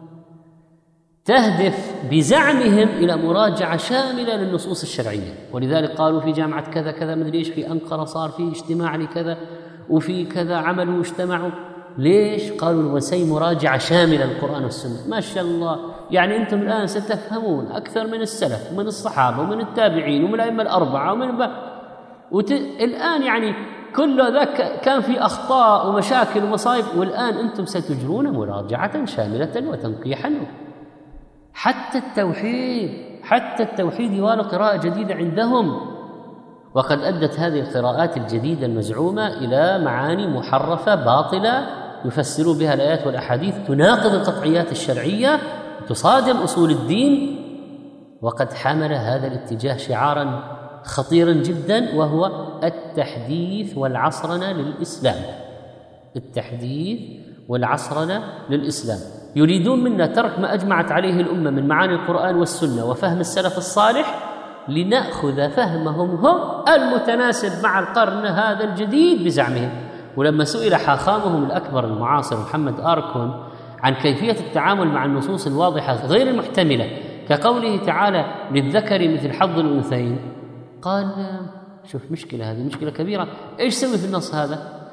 تهدف بزعمهم إلى مراجعة شاملة للنصوص الشرعية. ولذلك قالوا في جامعة كذا كذا مدري إيش في أنقرة صار في اجتماع لكذا، وفي كذا عملوا واجتمعوا. ليش؟ قالوا وسي مراجعة شاملة للقرآن والسنة. ما شاء الله، يعني أنتم الآن ستفهمون أكثر من السلف ومن الصحابة ومن التابعين ومن الأئمة الأربعة ومن ب... وت... الآن يعني كل ذاك كان في أخطاء ومشاكل ومصايب، والآن أنتم ستجرون مراجعة شاملة وتنقيحا. حتى التوحيد حتى التوحيد يوالى قراءة جديدة عندهم، وقد أدت هذه القراءات الجديدة المزعومة إلى معاني محرفة باطلة يفسروا بها الآيات والأحاديث، تناقض القطعيات الشرعية، تصادم أصول الدين. وقد حمل هذا الاتجاه شعارا خطيرا جدا، وهو التحديث والعصرنة للإسلام. التحديث والعصرنة للإسلام، يريدون منا ترك ما أجمعت عليه الأمة من معاني القرآن والسنة وفهم السلف الصالح، لنأخذ فهمهم هم المتناسب مع القرن هذا الجديد بزعمهم. ولما سئل حاخامهم الأكبر المعاصر محمد آركون عن كيفية التعامل مع النصوص الواضحة غير المحتملة كقوله تعالى للذكر مثل حظ الأنثيين، قال شوف مشكلة، هذه مشكلة كبيرة، إيش سوي في النص هذا؟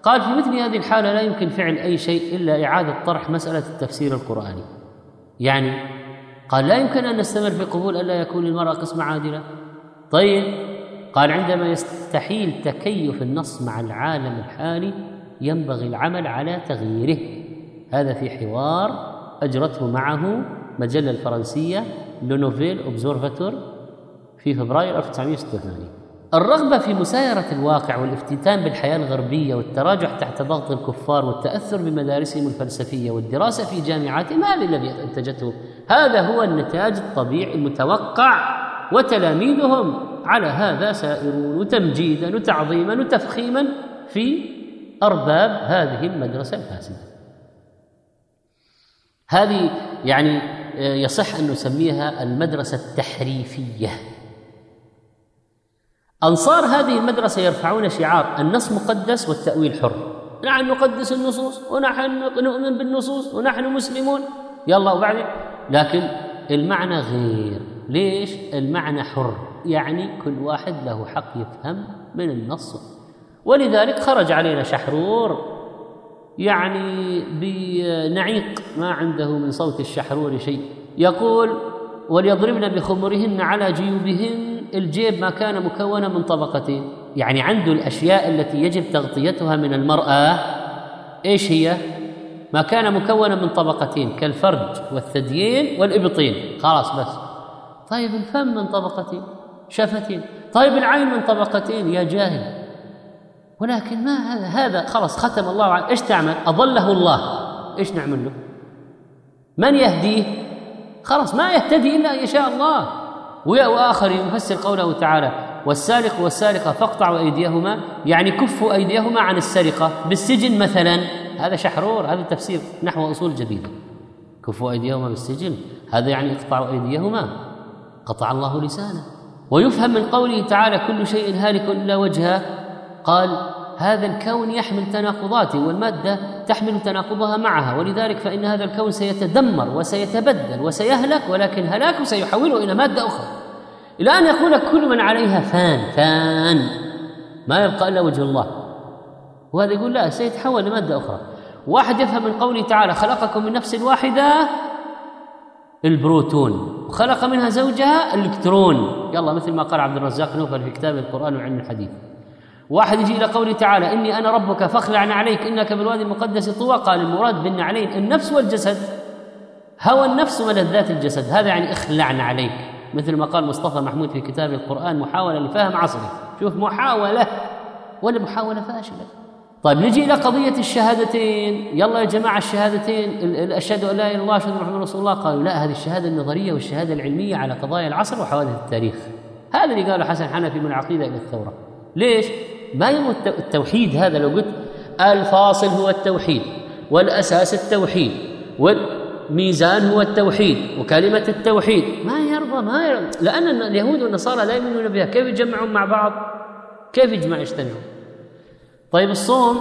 قال في مثل هذه الحالة لا يمكن فعل أي شيء إلا إعادة طرح مسألة التفسير القرآني. يعني قال لا يمكن أن نستمر في قبول أن لا يكون للمرأة قسمة عادلة. طيب قال عندما يستحيل تكيف النص مع العالم الحالي ينبغي العمل على تغييره. هذا في حوار أجرته معه مجلة الفرنسية لو نوفيل أوبزورفاتور في فبراير ألف وتسعمائة وستة وثمانين. الرغبة في مسايرة الواقع والافتتان بالحياة الغربية والتراجع تحت ضغط الكفار والتأثر بمدارسهم الفلسفية والدراسة في جامعاتهم، هذا الذي أنتجته، هذا هو النتاج الطبيعي المتوقع، وتلاميذهم على هذا سائرون وتمجيدا وتعظيما وتفخيما في أرباب هذه المدرسة الفاسدة. هذه يعني يصح أن نسميها المدرسة التحريفية. أنصار هذه المدرسة يرفعون شعار النص مقدس والتأويل حر. نحن نقدس النصوص ونحن نؤمن بالنصوص ونحن مسلمون، يلا وبعدين، لكن المعنى غير. ليش؟ المعنى حر، يعني كل واحد له حق يفهم من النص. ولذلك خرج علينا شحرور يعني بنعيق ما عنده من صوت الشحرور شيء، يقول وليضربن بخمرهن على جيوبهن، الجيب ما كان مكونا من طبقتين، يعني عنده الأشياء التي يجب تغطيتها من المرأة إيش هي؟ ما كان مكونا من طبقتين كالفرج والثديين والإبطين، خلاص بس. طيب الفم من طبقتين، شفتين، طيب العين من طبقتين، يا جاهل. ولكن ما هذا هذا خلاص ختم الله عليه. ايش تعمل؟ أضله الله، ايش نعمل له؟ من يهديه؟ خلاص ما يهتدي إلا أن يشاء الله. وآخر يفسر قوله تعالى والسارق والسارقة فاقطعوا أيديهما، يعني كفوا أيديهما عن السرقة بالسجن مثلا. هذا شحرور، هذا تفسير نحو أصول جديدة. كفوا أيديهما بالسجن، هذا يعني اقطعوا أيديهما، قطع الله لسانه. ويفهم من قوله تعالى كل شيء هالك إلا وجهه، قال هذا الكون يحمل تناقضات والمادة تحمل تناقضها معها، ولذلك فإن هذا الكون سيتدمر وسيتبدل وسيهلك، ولكن هلاكه سيحوله إلى مادة أخرى، إلى أن يقول كل من عليها فان فان ما يبقى إلا وجه الله. وهذا يقول لا، سيتحول لمادة أخرى. واحد يفهم من قوله تعالى خلقكم من نفس واحدة البروتون وخلق منها زوجها الإلكترون، يلا مثل ما قال عبد الرزاق نوفل في كتاب القرآن وعلم الحديث. واحد يجي إلى قوله تعالى إني أنا ربك فاخلع عليك إنك بالوادي المقدس طوى، قال المراد بالنعلين النفس والجسد، هوى النفس ولذات الجسد، هذا يعني اخلعنا عليك، مثل ما قال مصطفى محمود في كتاب القرآن محاولة لفهم عصري. شوف، محاولة ولا محاولة فاشلة. طيب نجي إلى قضية الشهادتين، يلا يا جماعة الشهادتين، أشهد أن لا إله إلا الله أشهد أن محمدا رسول الله، قالوا لا، هذه الشهادة النظرية والشهادة العلمية على قضايا العصر وحوادث التاريخ. هذا اللي قاله حسن حنفي من العقيدة إلى الثورة. ليش؟ ما يموت التوحيد هذا. لو قلت الفاصل هو التوحيد والأساس التوحيد والميزان هو التوحيد وكلمة التوحيد، ما يرضى ما يرضى، لأن اليهود والنصارى لا يؤمنون بها. كيف يجمعون مع بعض؟ كيف يجمع يجتمعون؟ طيب الصوم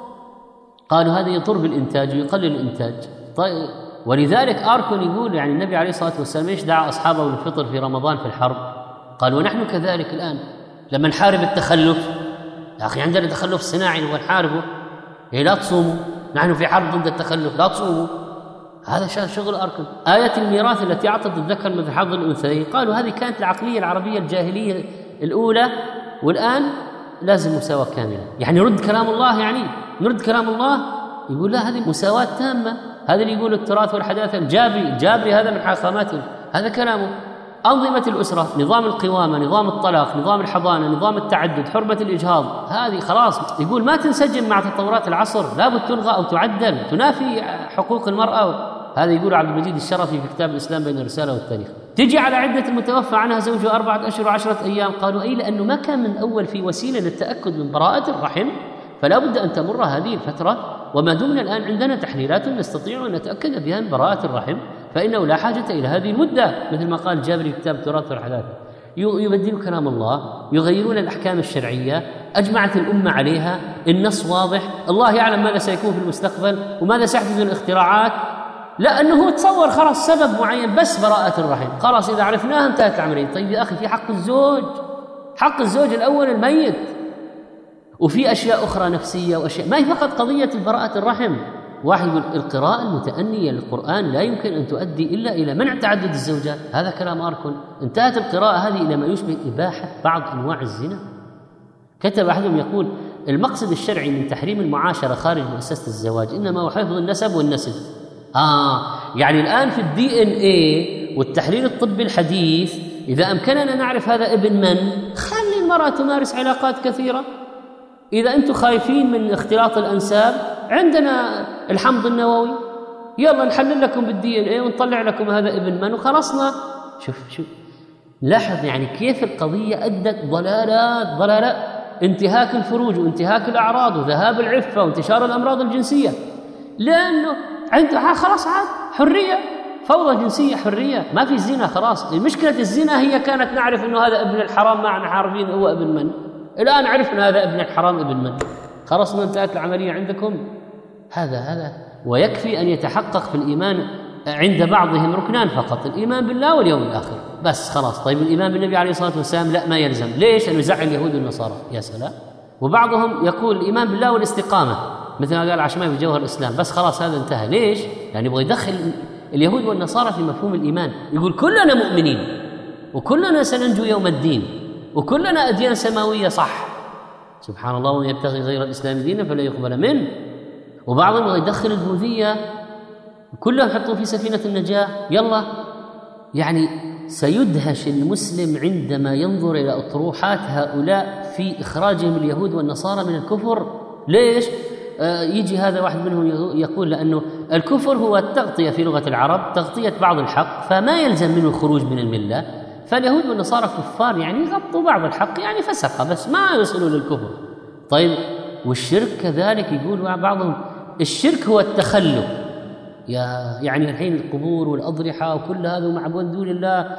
قالوا هذا يضر بالإنتاج ويقلل الإنتاج. طيب ولذلك آركون يقول يعني النبي عليه الصلاة والسلام ايش دعا أصحابه للفطر في رمضان في الحرب؟ قال ونحن كذلك الآن لما نحارب التخلف. يا أخي عندنا تخلف صناعي نبغى نحاربه، إيه لا تصوموا، نحن في حرب ضد التخلف لا تصوموا. هذا شغل أركن. آية الميراث التي أعطت الذكر مثل حظ الأنثيين، قالوا هذه كانت العقلية العربية الجاهلية الأولى، والآن لازم مساواة كاملة. يعني نرد كلام الله، يعني نرد كلام الله. يقول لا، هذه مساواة تامة. هذا اللي يقول التراث والحداثة الجابري، الجابري هذا من حاخاماته، هذا كلامه. أنظمة الأسرة، نظام القوامة، نظام الطلاق، نظام الحضانة، نظام التعدد، حرمة الإجهاض، هذه خلاص يقول ما تنسجم مع تطورات العصر، لابد تلغى أو تعدل، تنافي حقوق المرأة. هذا يقول عبد المجيد الشرفي في كتاب الإسلام بين الرسالة والتاريخ. تجي على عدة المتوفى عنها زوجها أربعة أشهر وعشرة أيام، قالوا أي لأنه ما كان من أول في وسيلة للتأكد من براءة الرحم، فلا بد أن تمر هذه الفترة، وما دمنا الآن عندنا تحليلات نستطيع أن نتأكد بها من براءة الرحم، فإنه لا حاجة إلى هذه المدة، مثل ما قال الجابري في كتاب التراث والحداثة. يبدلوا كلام الله، يغيرون الأحكام الشرعية، أجمعت الأمة عليها، النص واضح، الله يعلم ماذا سيكون في المستقبل وماذا سيحدث من الاختراعات. لأنه هو تصور خلاص سبب معين بس براءة الرحم، خلاص إذا عرفناها انتهت العملية. طيب يا أخي في حق الزوج، حق الزوج الأول الميت، وفي أشياء أخرى نفسية وأشياء، ما هي فقط قضية براءة الرحم. واحد يقول القراءة المتأنية للقرآن لا يمكن أن تؤدي إلا إلى منع تعدد الزوجات، هذا كلام أركن. انتهت القراءة هذه إلى ما يشبه إباحة بعض أنواع الزنا. كتب أحدهم يقول المقصد الشرعي من تحريم المعاشرة خارج مؤسسة الزواج إنما هو حفظ النسب والنسل. آه يعني الآن في الدي إن إيه والتحليل الطبي الحديث إذا أمكننا نعرف هذا ابن من، خلي المرأة تمارس علاقات كثيرة. إذا أنتم خايفين من اختلاط الأنساب عندنا الحمض النووي، يلا نحلل لكم بالدي إن إيه ونطلع لكم هذا ابن من وخلصنا. شوف شوف لاحظ يعني كيف القضية أدت ضلالات ضلالات، انتهاك الفروج وانتهاك الأعراض وذهاب العفة وانتشار الأمراض الجنسية، لأنه عنده خلاص عاد حرية، فوضى جنسية، حرية، ما في زنا. خلاص المشكلة الزنا هي كانت نعرف أنه هذا ابن الحرام، ما احنا عارفين هو ابن من. الآن عرفنا هذا ابن الحرام ابن من، خلاص ما انتهت العملية عندكم. هذا هذا ويكفي أن يتحقق في الإيمان عند بعضهم ركنان فقط، الإيمان بالله واليوم الآخر بس خلاص. طيب الإيمان بالنبي عليه الصلاة والسلام لا، ما يلزم. ليش؟ أنه يزعل اليهود والنصارى. يا سلام. وبعضهم يقول الإيمان بالله والاستقامة مثل ما قال عشماوي في جوهر الإسلام، بس خلاص هذا انتهى. ليش؟ يعني يبغى يدخل اليهود والنصارى في مفهوم الإيمان، يقول كلنا مؤمنين وكلنا سننجو يوم الدين وكلنا أديان سماوية. صح، سبحان الله، ومن يبتغي غير الإسلام دينا فلا يقبل منه. وبعضهم يبغى يدخل البوذية، كلهم يحطوا في سفينة النجاة. يلا يعني سيدهش المسلم عندما ينظر إلى أطروحات هؤلاء في إخراجهم اليهود والنصارى من الكفر. ليش؟ آه يجي هذا واحد منهم يقول لأنه الكفر هو التغطية في لغة العرب، تغطية بعض الحق، فما يلزم منه الخروج من الملة. فاليهود والنصارى كفار يعني يغطوا بعض الحق، يعني فسقة بس ما يوصلوا للكفر. طيب والشرك كذلك، يقول بعضهم الشرك هو التخلف، يا يعني الحين القبور والأضرحة وكل هذا معبود دون الله،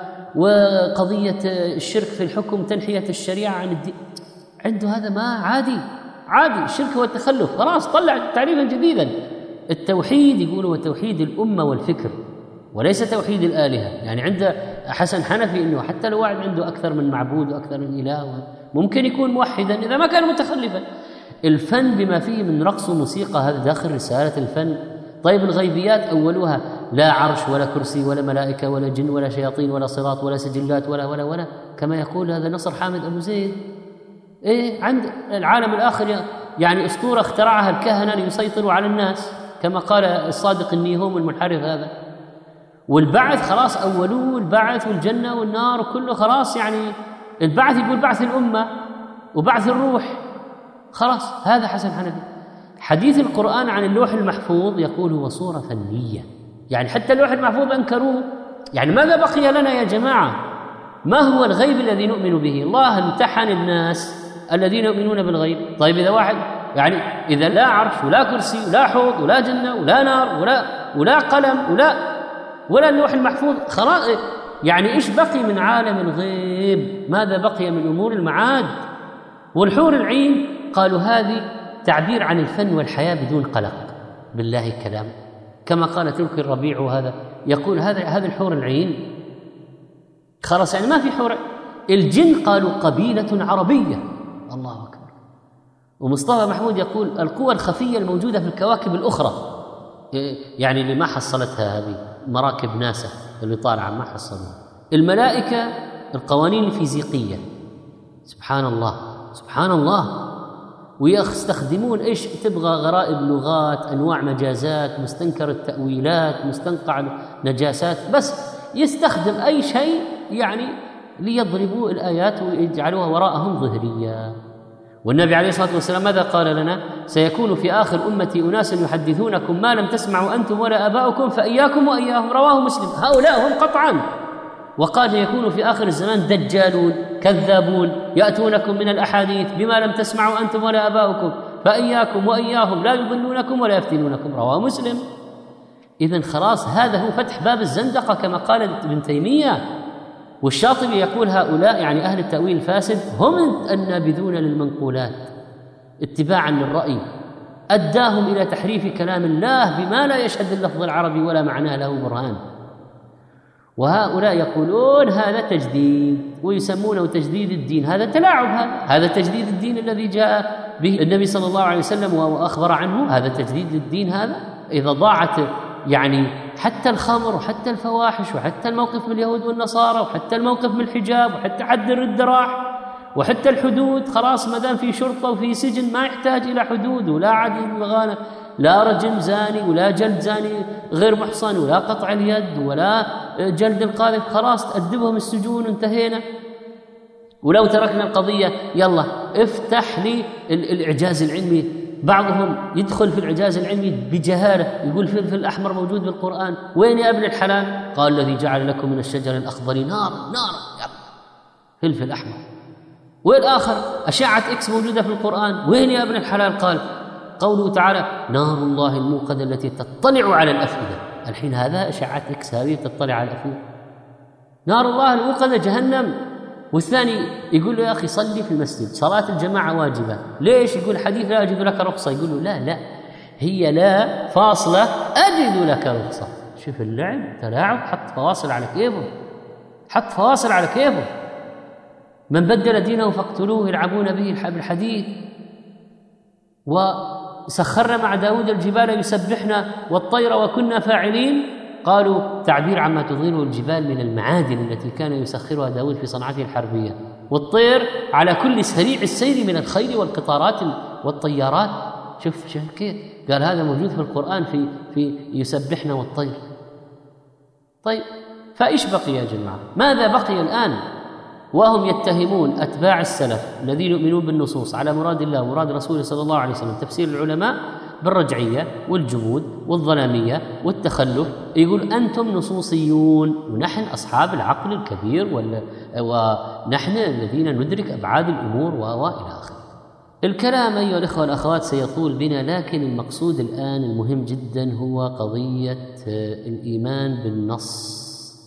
وقضية الشرك في الحكم تنحية الشريعة عن الدين، عنده هذا ما عادي عادي. الشرك هو التخلف، خلاص طلع تعريفا جديدا. التوحيد يقول هو توحيد الأمة والفكر وليس توحيد الآلهة. يعني عند حسن حنفي أنه حتى لو واحد عنده أكثر من معبود وأكثر من إله ممكن يكون موحدا إذا ما كان متخلفا. الفن بما فيه من رقص وموسيقى هذا داخل رسالة الفن. طيب الغيبيات أولها لا عرش ولا كرسي ولا ملائكة ولا جن ولا شياطين ولا صراط ولا سجلات ولا ولا ولا كما يقول هذا نصر حامد أبو زيد. إيه عند العالم الآخر يعني أسطورة اخترعها الكهنة ليسيطروا على الناس كما قال الصادق النيهوم المنحرف هذا. والبعث خلاص أولوه البعث والجنة والنار وكله خلاص، يعني البعث يقول بعث الأمة وبعث الروح خلاص. هذا حسن حنفي. حديث القرآن عن اللوح المحفوظ يقول هو صورة فنية، يعني حتى اللوح المحفوظ أنكروه. يعني ماذا بقي لنا يا جماعة؟ ما هو الغيب الذي نؤمن به؟ الله امتحن الناس الذين يؤمنون بالغيب. طيب إذا واحد يعني إذا لا عرش ولا كرسي ولا حوض ولا جنة ولا نار ولا ولا قلم ولا ولا اللوح المحفوظ، خلاص يعني إيش بقي من عالم الغيب؟ ماذا بقي من أمور المعاد؟ والحور العين قالوا هذه تعبير عن الفن والحياة بدون قلق. بالله كلام كما قال تركي الربيع، وهذا يقول هذا هذا الحور العين خلاص يعني ما في حور. الجن قالوا قبيلة عربية، الله أكبر. ومصطفى محمود يقول القوى الخفية الموجودة في الكواكب الأخرى، يعني اللي ما حصلتها هذه مراكب ناسا اللي طالعة ما حصلوها. الملائكة القوانين الفيزيقية، سبحان الله سبحان الله. ويستخدمون إيش تبغى؟ غرائب لغات، أنواع مجازات، مستنكر التأويلات، مستنقع نجاسات، بس يستخدم أي شيء يعني ليضربوا الآيات ويجعلوها وراءهم ظهرية. والنبي عليه الصلاة والسلام ماذا قال لنا؟ سيكون في آخر أمتي أناس يحدثونكم ما لم تسمعوا أنتم ولا آباؤكم فإياكم وإياهم، رواه مسلم. هؤلاء هم قطعا. وقال يكون في آخر الزمان دجالون كذابون يأتونكم من الأحاديث بما لم تسمعوا أنتم ولا آباؤكم فإياكم وإياهم لا يضلونكم ولا يفتنونكم، رواه مسلم. إذن خلاص هذا هو فتح باب الزندقة كما قال ابن تيمية. والشاطبي يقول هؤلاء يعني أهل التأويل الفاسد هم النابذون للمنقولات اتباعا للرأي، أداهم إلى تحريف كلام الله بما لا يشهد اللفظ العربي ولا معناه له برهان. وهؤلاء يقولون هذا تجديد ويسمونه تجديد الدين، هذا تلاعب، هذا هذا تجديد الدين الذي جاء به النبي صلى الله عليه وسلم وأخبر عنه، هذا تجديد للدين. هذا إذا ضاعت يعني حتى الخمر وحتى الفواحش وحتى الموقف من اليهود والنصارى وحتى الموقف من الحجاب وحتى حد الردة راح وحتى الحدود، خلاص ما دام في شرطة وفي سجن ما يحتاج إلى حدود ولا عدل مغانم، لا رجم زاني ولا جلد زاني غير محصن ولا قطع اليد ولا جلد القاذف، خلاص تأدبهم السجون وانتهينا. ولو تركنا القضية يلا افتح لي الإعجاز العلمي، بعضهم يدخل في الإعجاز العلمي بجهالة، يقول فلفل الأحمر موجود بالقرآن، وين يا ابن الحلال؟ قال الذي جعل لكم من الشجر الأخضر نارا نارا، يلا فلفل أحمر. والآخر أشعة إكس موجودة في القرآن، وين يا ابن الحلال؟ قال قوله تعالى نار الله الموقدة التي تطلع على الأفئدة. الحين هذا أشعة إكس هذه تطلع على الأفئدة، نار الله الموقدة جهنم. والثاني يقول له يا أخي صلي في المسجد، صلاة الجماعة واجبة، ليش؟ يقول حديث لا أجد لك رخصة. يقول له لا لا هي لا فاصلة أجد لك رخصة. شوف اللعب تلاعب، حط فواصل على كيفه، حط فواصل على كيفه. من بدل دينه فاقتلوه يلعبون به بالحديث. وسخرنا مع داود الجبال يسبحنا والطير وكنا فاعلين، قالوا تعبير عما تظهره الجبال من المعادن التي كان يسخرها داود في صنعته الحربية، والطير على كل سريع السير من الخيل والقطارات والطيارات. شوف شوف كيف قال هذا موجود في القرآن في في يسبحنا والطير. طيب فإيش بقي يا جماعة؟ ماذا بقي الآن؟ وهم يتهمون أتباع السلف الذين يؤمنون بالنصوص على مراد الله ومراد رسوله صلى الله عليه وسلم، تفسير العلماء بالرجعية والجمود والظلامية والتخلف. يقول أنتم نصوصيون ونحن أصحاب العقل الكبير ونحن الذين ندرك أبعاد الأمور وإلى آخره. الكلام أيها الإخوة والأخوات سيطول بنا، لكن المقصود الآن المهم جدا هو قضية الإيمان بالنص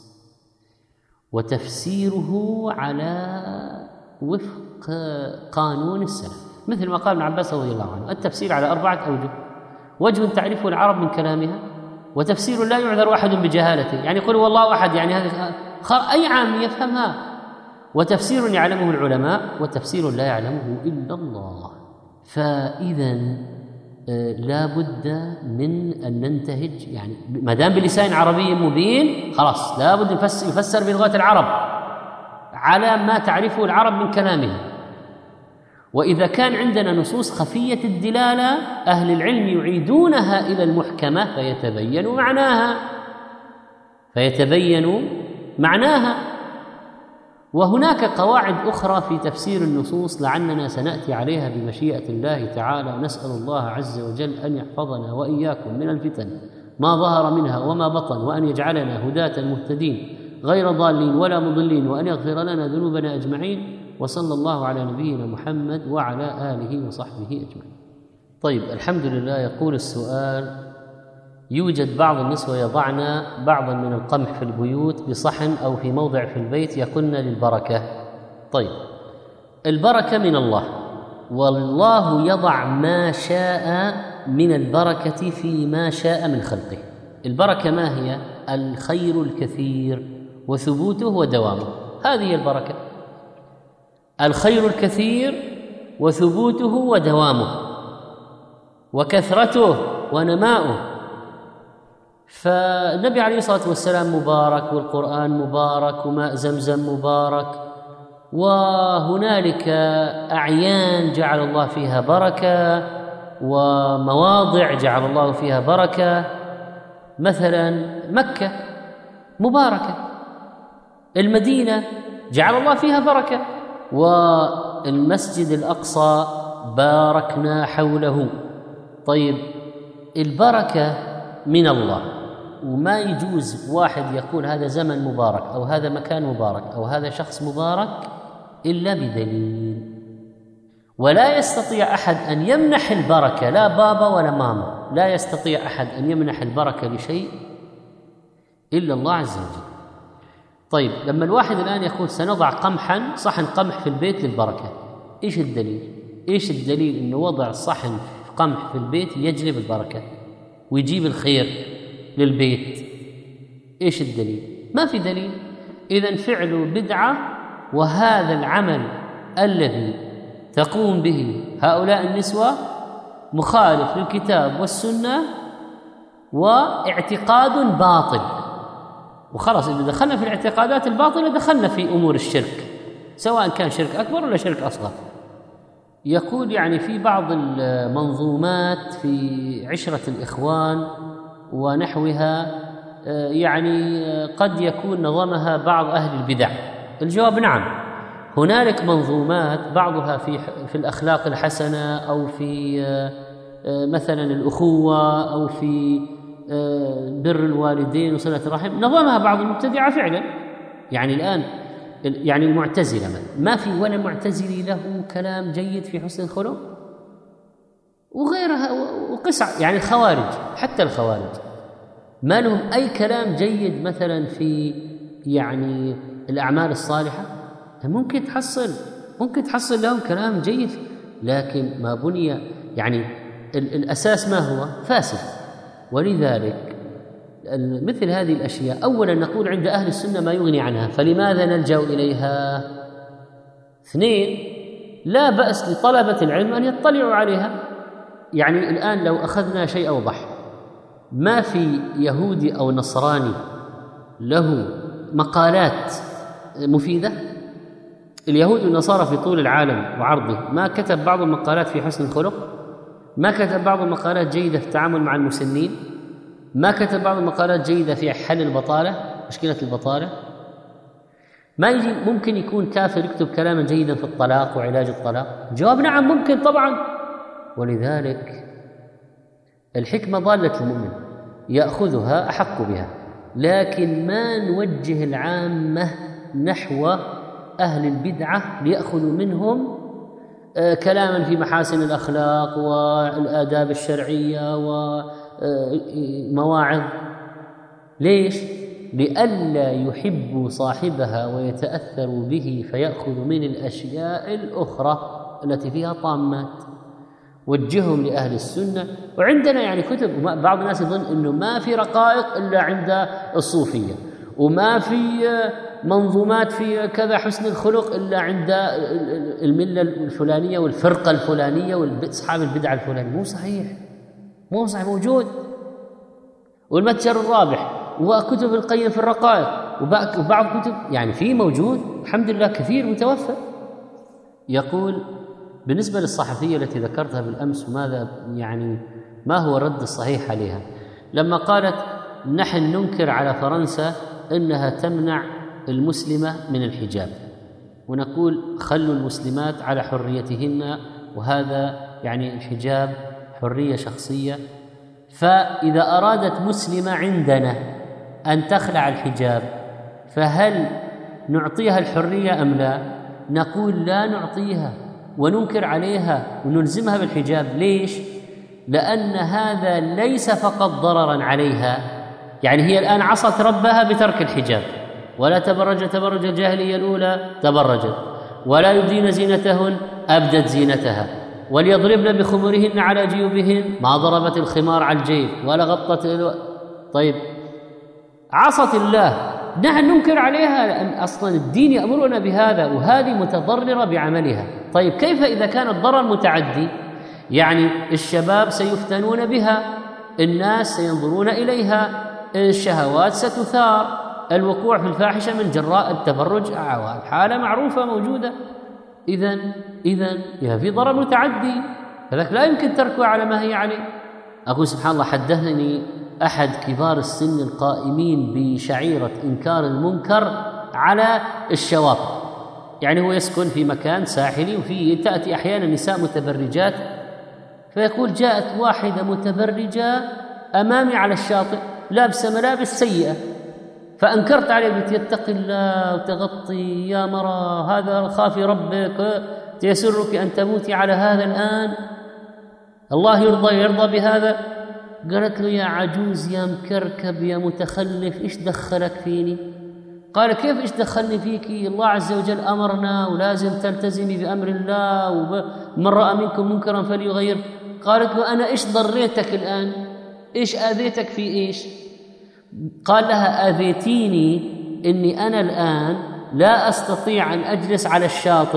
وتفسيره على وفق قانون السلف، مثل ما قال ابن عباس رضي الله عنه التفسير على أربعة أوجه: وجه تعرفه العرب من كلامها، وتفسير لا يعذر أحد بجهالته، يعني يقول والله أحد يعني هذه أي عام يفهمها، وتفسير يعلمه العلماء، وتفسير لا يعلمه إلا الله. فإذا لا بد من أن ننتهج، يعني ما دام بلسان عربي مبين خلاص لا بد يفسر بلغة العرب على ما تعرفه العرب من كلامها. وإذا كان عندنا نصوص خفية الدلالة أهل العلم يعيدونها إلى المحكمة فيتبين معناها فيتبين معناها وهناك قواعد أخرى في تفسير النصوص لعلنا سنأتي عليها بمشيئة الله تعالى، ونسأل الله عز وجل أن يحفظنا وإياكم من الفتن ما ظهر منها وما بطن، وأن يجعلنا هداة مهتدين غير ضالين ولا مضلين، وأن يغفر لنا ذنوبنا أجمعين. وصلى الله على نبينا محمد وعلى آله وصحبه أجمعين. طيب الحمد لله. يقول السؤال: يوجد بعض النسوة يضعن بعضا من القمح في البيوت بصحن أو في موضع في البيت يقولن للبركة. طيب البركة من الله، والله يضع ما شاء من البركة فيما شاء من خلقه. البركة ما هي؟ الخير الكثير وثبوته ودوامه، هذه البركة، الخير الكثير وثبوته ودوامه وكثرته ونماؤه. فالنبي عليه الصلاة والسلام مبارك، والقرآن مبارك، وماء زمزم مبارك، وهنالك أعيان جعل الله فيها بركة، ومواضع جعل الله فيها بركة، مثلا مكة مباركة، المدينة جعل الله فيها بركة، والمسجد الأقصى باركنا حوله. طيب البركة من الله، وما يجوز واحد يقول هذا زمن مبارك أو هذا مكان مبارك أو هذا شخص مبارك إلا بدليل. ولا يستطيع أحد أن يمنح البركة، لا بابا ولا ماما، لا يستطيع أحد أن يمنح البركة لشيء إلا الله عز وجل. طيب لما الواحد الآن يقول سنضع قمحا، صحن قمح في البيت للبركة، إيش الدليل؟ إيش الدليل أنه وضع صحن قمح في البيت يجلب البركة ويجيب الخير للبيت؟ إيش الدليل؟ ما في دليل. إذن فعله بدعة، وهذا العمل الذي تقوم به هؤلاء النسوة مخالف للكتاب والسنة واعتقاد باطل. وخلاص إذا دخلنا في الاعتقادات الباطلة دخلنا في أمور الشرك، سواء كان شرك أكبر ولا شرك أصغر. يقول يعني في بعض المنظومات في عشرة الإخوان ونحوها يعني قد يكون نظمها بعض أهل البدع. الجواب نعم، هنالك منظومات بعضها في في الأخلاق الحسنة أو في مثلا الأخوة أو في بر الوالدين وصلة الرحم، نظمها بعض المبتدعة فعلا. يعني الآن يعني المعتزلة ما في ولا معتزلي له كلام جيد في حسن الخلق وغيرها، وقسع يعني الخوارج، حتى الخوارج ما لهم أي كلام جيد مثلا في يعني الأعمال الصالحة. ممكن تحصل ممكن تحصل لهم كلام جيد، لكن ما بني يعني الأساس ما هو فاسد. ولذلك مثل هذه الأشياء أولا نقول عند أهل السنة ما يغني عنها، فلماذا نلجأ إليها؟ اثنين، لا بأس لطلبة العلم أن يطلعوا عليها. يعني الآن لو أخذنا شيء أوضح، ما في يهودي أو نصراني له مقالات مفيدة؟ اليهود والنصارى في طول العالم وعرضه ما كتب بعض المقالات في حسن الخلق؟ ما كتب بعض المقالات جيدة في التعامل مع المسنين؟ ما كتب بعض المقالات جيدة في حل البطالة، مشكلة البطالة؟ ما يجي ممكن يكون كافر يكتب كلاما جيدا في الطلاق وعلاج الطلاق؟ الجواب نعم ممكن طبعا. ولذلك الحكمة ضالة المؤمن يأخذها أحق بها، لكن ما نوجه العامة نحو أهل البدعة ليأخذوا منهم كلاما في محاسن الأخلاق والآداب الشرعية ومواعظ. ليش؟ لئلا يحب صاحبها ويتأثر به فيأخذ من الأشياء الأخرى التي فيها طامات. وجههم لأهل السنة. وعندنا يعني كتب، بعض الناس يظن أنه ما في رقائق إلا عند الصوفية، وما في منظومات في كذا حسن الخلق إلا عند الملة الفلانية والفرقة الفلانية وأصحاب البدعة الفلانية. مو صحيح، مو صحيح، موجود. والمتجر الرابح وكتب القيم في الرقائق وبعض كتب يعني في موجود الحمد لله كثير متوفر. يقول بالنسبة للصحفية التي ذكرتها بالأمس، ماذا يعني ما هو الرد الصحيح عليها لما قالت نحن ننكر على فرنسا أنها تمنع المسلمة من الحجاب، ونقول خلوا المسلمات على حريتهن، وهذا يعني الحجاب حرية شخصية. فإذا أرادت مسلمة عندنا أن تخلع الحجاب فهل نعطيها الحرية أم لا؟ نقول لا نعطيها وننكر عليها ونلزمها بالحجاب. ليش؟ لأن هذا ليس فقط ضررا عليها، يعني هي الآن عصت ربها بترك الحجاب، ولا تبرج تبرج الجاهلية الأولى تبرجت، ولا يبدين زينتهن أبدت زينتها، وليضربن بخمرهن على جيوبهن، ما ضربت الخمار على الجيب ولا غطت الو... طيب عصت الله، نحن ننكر عليها لأن أصلا الدين يأمرنا بهذا، وهذه متضررة بعملها. طيب كيف إذا كان الضرر متعدي؟ يعني الشباب سيفتنون بها، الناس سينظرون إليها، الشهوات ستثار، الوقوع في الفاحشة من جراء التبرج حالة معروفة موجودة. إذن إذن إذا في ضرر متعدي فذلك لا يمكن تركه على ما هي عليه. أقول سبحان الله، حدثني أحد كبار السن القائمين بشعيرة إنكار المنكر على الشواطئ، يعني هو يسكن في مكان ساحلي وفيه تأتي أحيانا نساء متبرجات، فيقول جاءت واحدة متبرجة أمامي على الشاطئ لابسة ملابس سيئة، فأنكرت عليه، قلت يتقي الله وتغطي يا مرة، هذا خافي ربك، تيسرك أن تموتي على هذا الآن، الله يرضى يرضى بهذا. قالت له يا عجوز يا مكركب يا متخلف، إيش دخلك فيني؟ قال كيف إيش دخلني فيك؟ الله عز وجل أمرنا ولازم تلتزمي بأمر الله، ومن رأى منكم منكرا فليغير. قالت له أنا إيش ضريتك الآن؟ إيش آذيتك في إيش؟ قال لها آذيتيني إني أنا الآن لا أستطيع أن أجلس على الشاطئ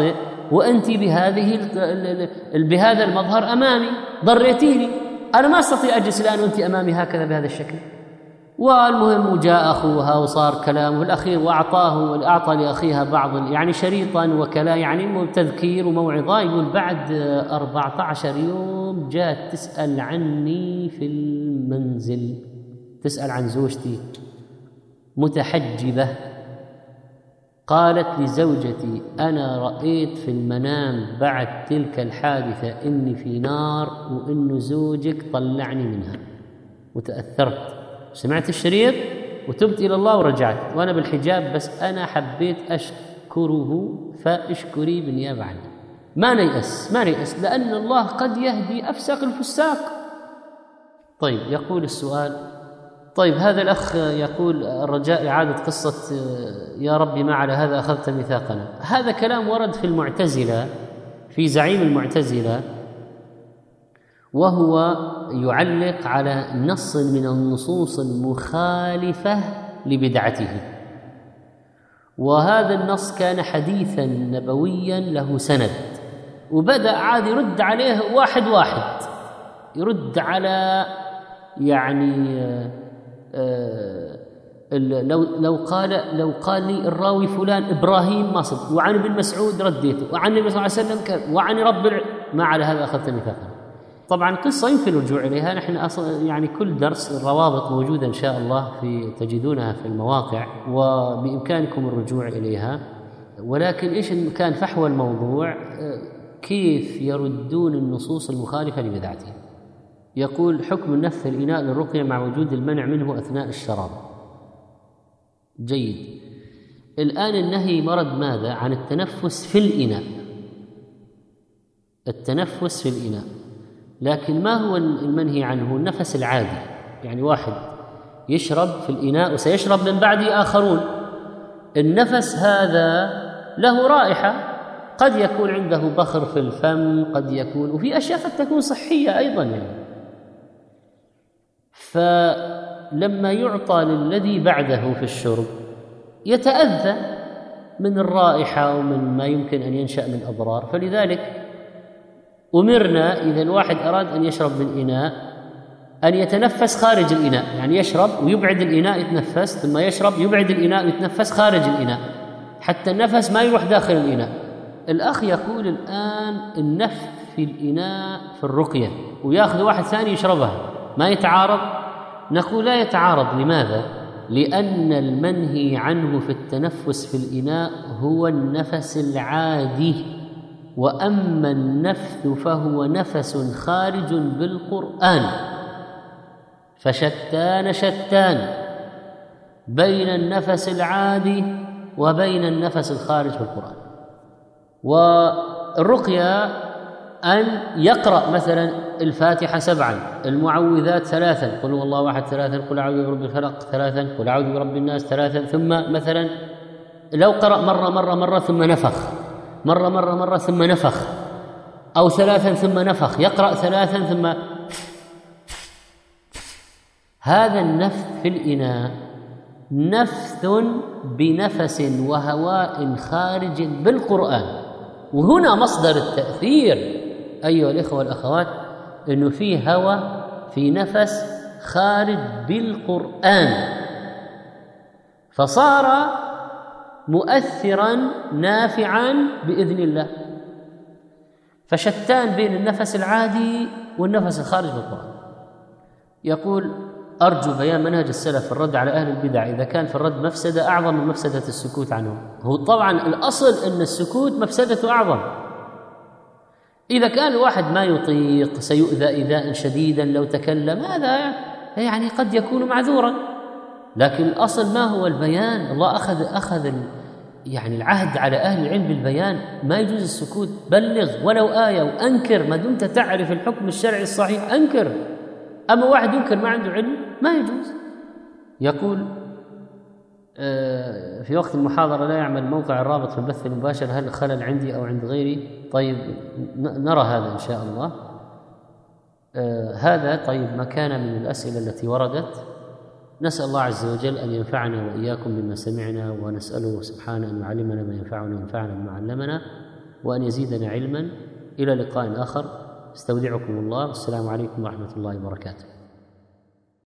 وأنت بهذه بهذا المظهر أمامي ضريتيني، أنا ما أستطيع أجلس الآن وأنت أمامي هكذا بهذا الشكل. والمهم جاء أخوها وصار كلامه الأخير، وأعطاه أعطى لأخيها بعض يعني شريطا وكلا يعني تذكير وموعظة. يقول بعد أربعة عشر يوم جاءت تسأل عني في المنزل، تسأل عن زوجتي متحجبة. قالت لزوجتي أنا رأيت في المنام بعد تلك الحادثة إني في نار وإن زوجك طلعني منها، وتأثرت، سمعت الشريط وتبت إلى الله ورجعت وأنا بالحجاب، بس أنا حبيت أشكره فاشكري بالنيابة عني. ما نيأس ما نيأس لأن الله قد يهدي أفسق الفساق. طيب يقول السؤال، طيب هذا الأخ يقول الرجاء إعادة قصة يا ربي ما على هذا أخذت ميثاقنا. هذا كلام ورد في المعتزلة، في زعيم المعتزلة، وهو يعلق على نص من النصوص المخالفة لبدعته، وهذا النص كان حديثا نبويا له سند، وبدأ عاد يرد عليه واحد واحد، يرد على يعني آه لو لو قال لو قال لي الراوي فلان إبراهيم ما صدق، وعن ابن مسعود رديته، وعن النبي صلى الله عليه وسلم كذا، وعن رب الع... ما على هذا أخذت ميثاقا. طبعا قصة يمكن الرجوع إليها، نحن أصلا يعني كل درس الروابط موجودة إن شاء الله في تجدونها في المواقع وبإمكانكم الرجوع إليها. ولكن إيش كان فحوى الموضوع؟ كيف يردون النصوص المخالفة لبدعته. يقول حكم النفث الإناء للرقية مع وجود المنع منه أثناء الشراب. جيد. الآن النهي مرد ماذا؟ عن التنفس في الإناء، التنفس في الإناء. لكن ما هو المنهي عنه؟ النفس العادي، يعني واحد يشرب في الإناء وسيشرب من بعده آخرون، النفس هذا له رائحة، قد يكون عنده بخر في الفم، قد يكون، وفي أشياء قد تكون صحية أيضا يعني. فلما يعطى للذي بعده في الشرب يتأذى من الرائحة ومن ما يمكن أن ينشأ من أضرار. فلذلك أمرنا إذا الواحد أراد أن يشرب من إناء أن يتنفس خارج الإناء، يعني يشرب ويبعد الإناء يتنفس، ثم يشرب يبعد الإناء ويتنفس خارج الإناء، حتى النفس ما يروح داخل الإناء. الأخ يقول الآن النفث في الإناء في الرقية ويأخذ واحد ثاني يشربها، ما يتعارض؟ نقول لا يتعارض. لماذا؟ لأن المنهي عنه في التنفس في الإناء هو النفس العادي، وأما النفث فهو نفس خارج بالقرآن، فشتان شتان بين النفس العادي وبين النفس الخارج في القرآن. والرقية أن يقرأ مثلا الفاتحة سبعا، المعوذات ثلاثا، قل هو الله أحد ثلاثا، قل أعوذ برب الفلق ثلاثا، قل أعوذ برب الناس ثلاثا، ثم مثلا لو قرأ مرة مرة مرة ثم نفخ، مرة مرة مرة ثم نفخ، أو ثلاثا ثم نفخ، يقرأ ثلاثا ثم، هذا النفث في الإناء نفث بنفس وهواء خارج بالقرآن. وهنا مصدر التأثير أيها الإخوة والأخوات، إنه فيه هواء في نفس خارج بالقرآن، فصار مؤثرا نافعا بإذن الله. فشتان بين النفس العادي والنفس الخارج بالقرآن. يقول أرجو بيان منهج السلف في الرد على أهل البدع إذا كان في الرد مفسدة أعظم من مفسدة السكوت عنهم. هو طبعا الأصل أن السكوت مفسدته أعظم. إذا كان الواحد ما يطيق سيؤذى إيذاء شديدا لو تكلم، هذا يعني قد يكون معذورا، لكن الأصل ما هو البيان. الله أخذ أخذ يعني العهد على أهل العلم بالبيان، ما يجوز السكوت، بلغ ولو آية وأنكر ما دمت تعرف الحكم الشرعي الصحيح، أنكر. أما واحد ينكر ما عنده علم ما يجوز. يقول في وقت المحاضرة لا يعمل موقع الرابط في البث المباشر، هل خلل عندي أو عند غيري؟ طيب نرى هذا إن شاء الله. هذا طيب ما كان من الأسئلة التي وردت. نسأل الله عز وجل أن ينفعنا وإياكم بما سمعنا، ونسأله سبحانه أن يعلمنا ما ينفعنا وينفعنا بما علمنا. وأن يزيدنا علما. إلى لقاء آخر، استودعكم الله، والسلام عليكم ورحمة الله وبركاته.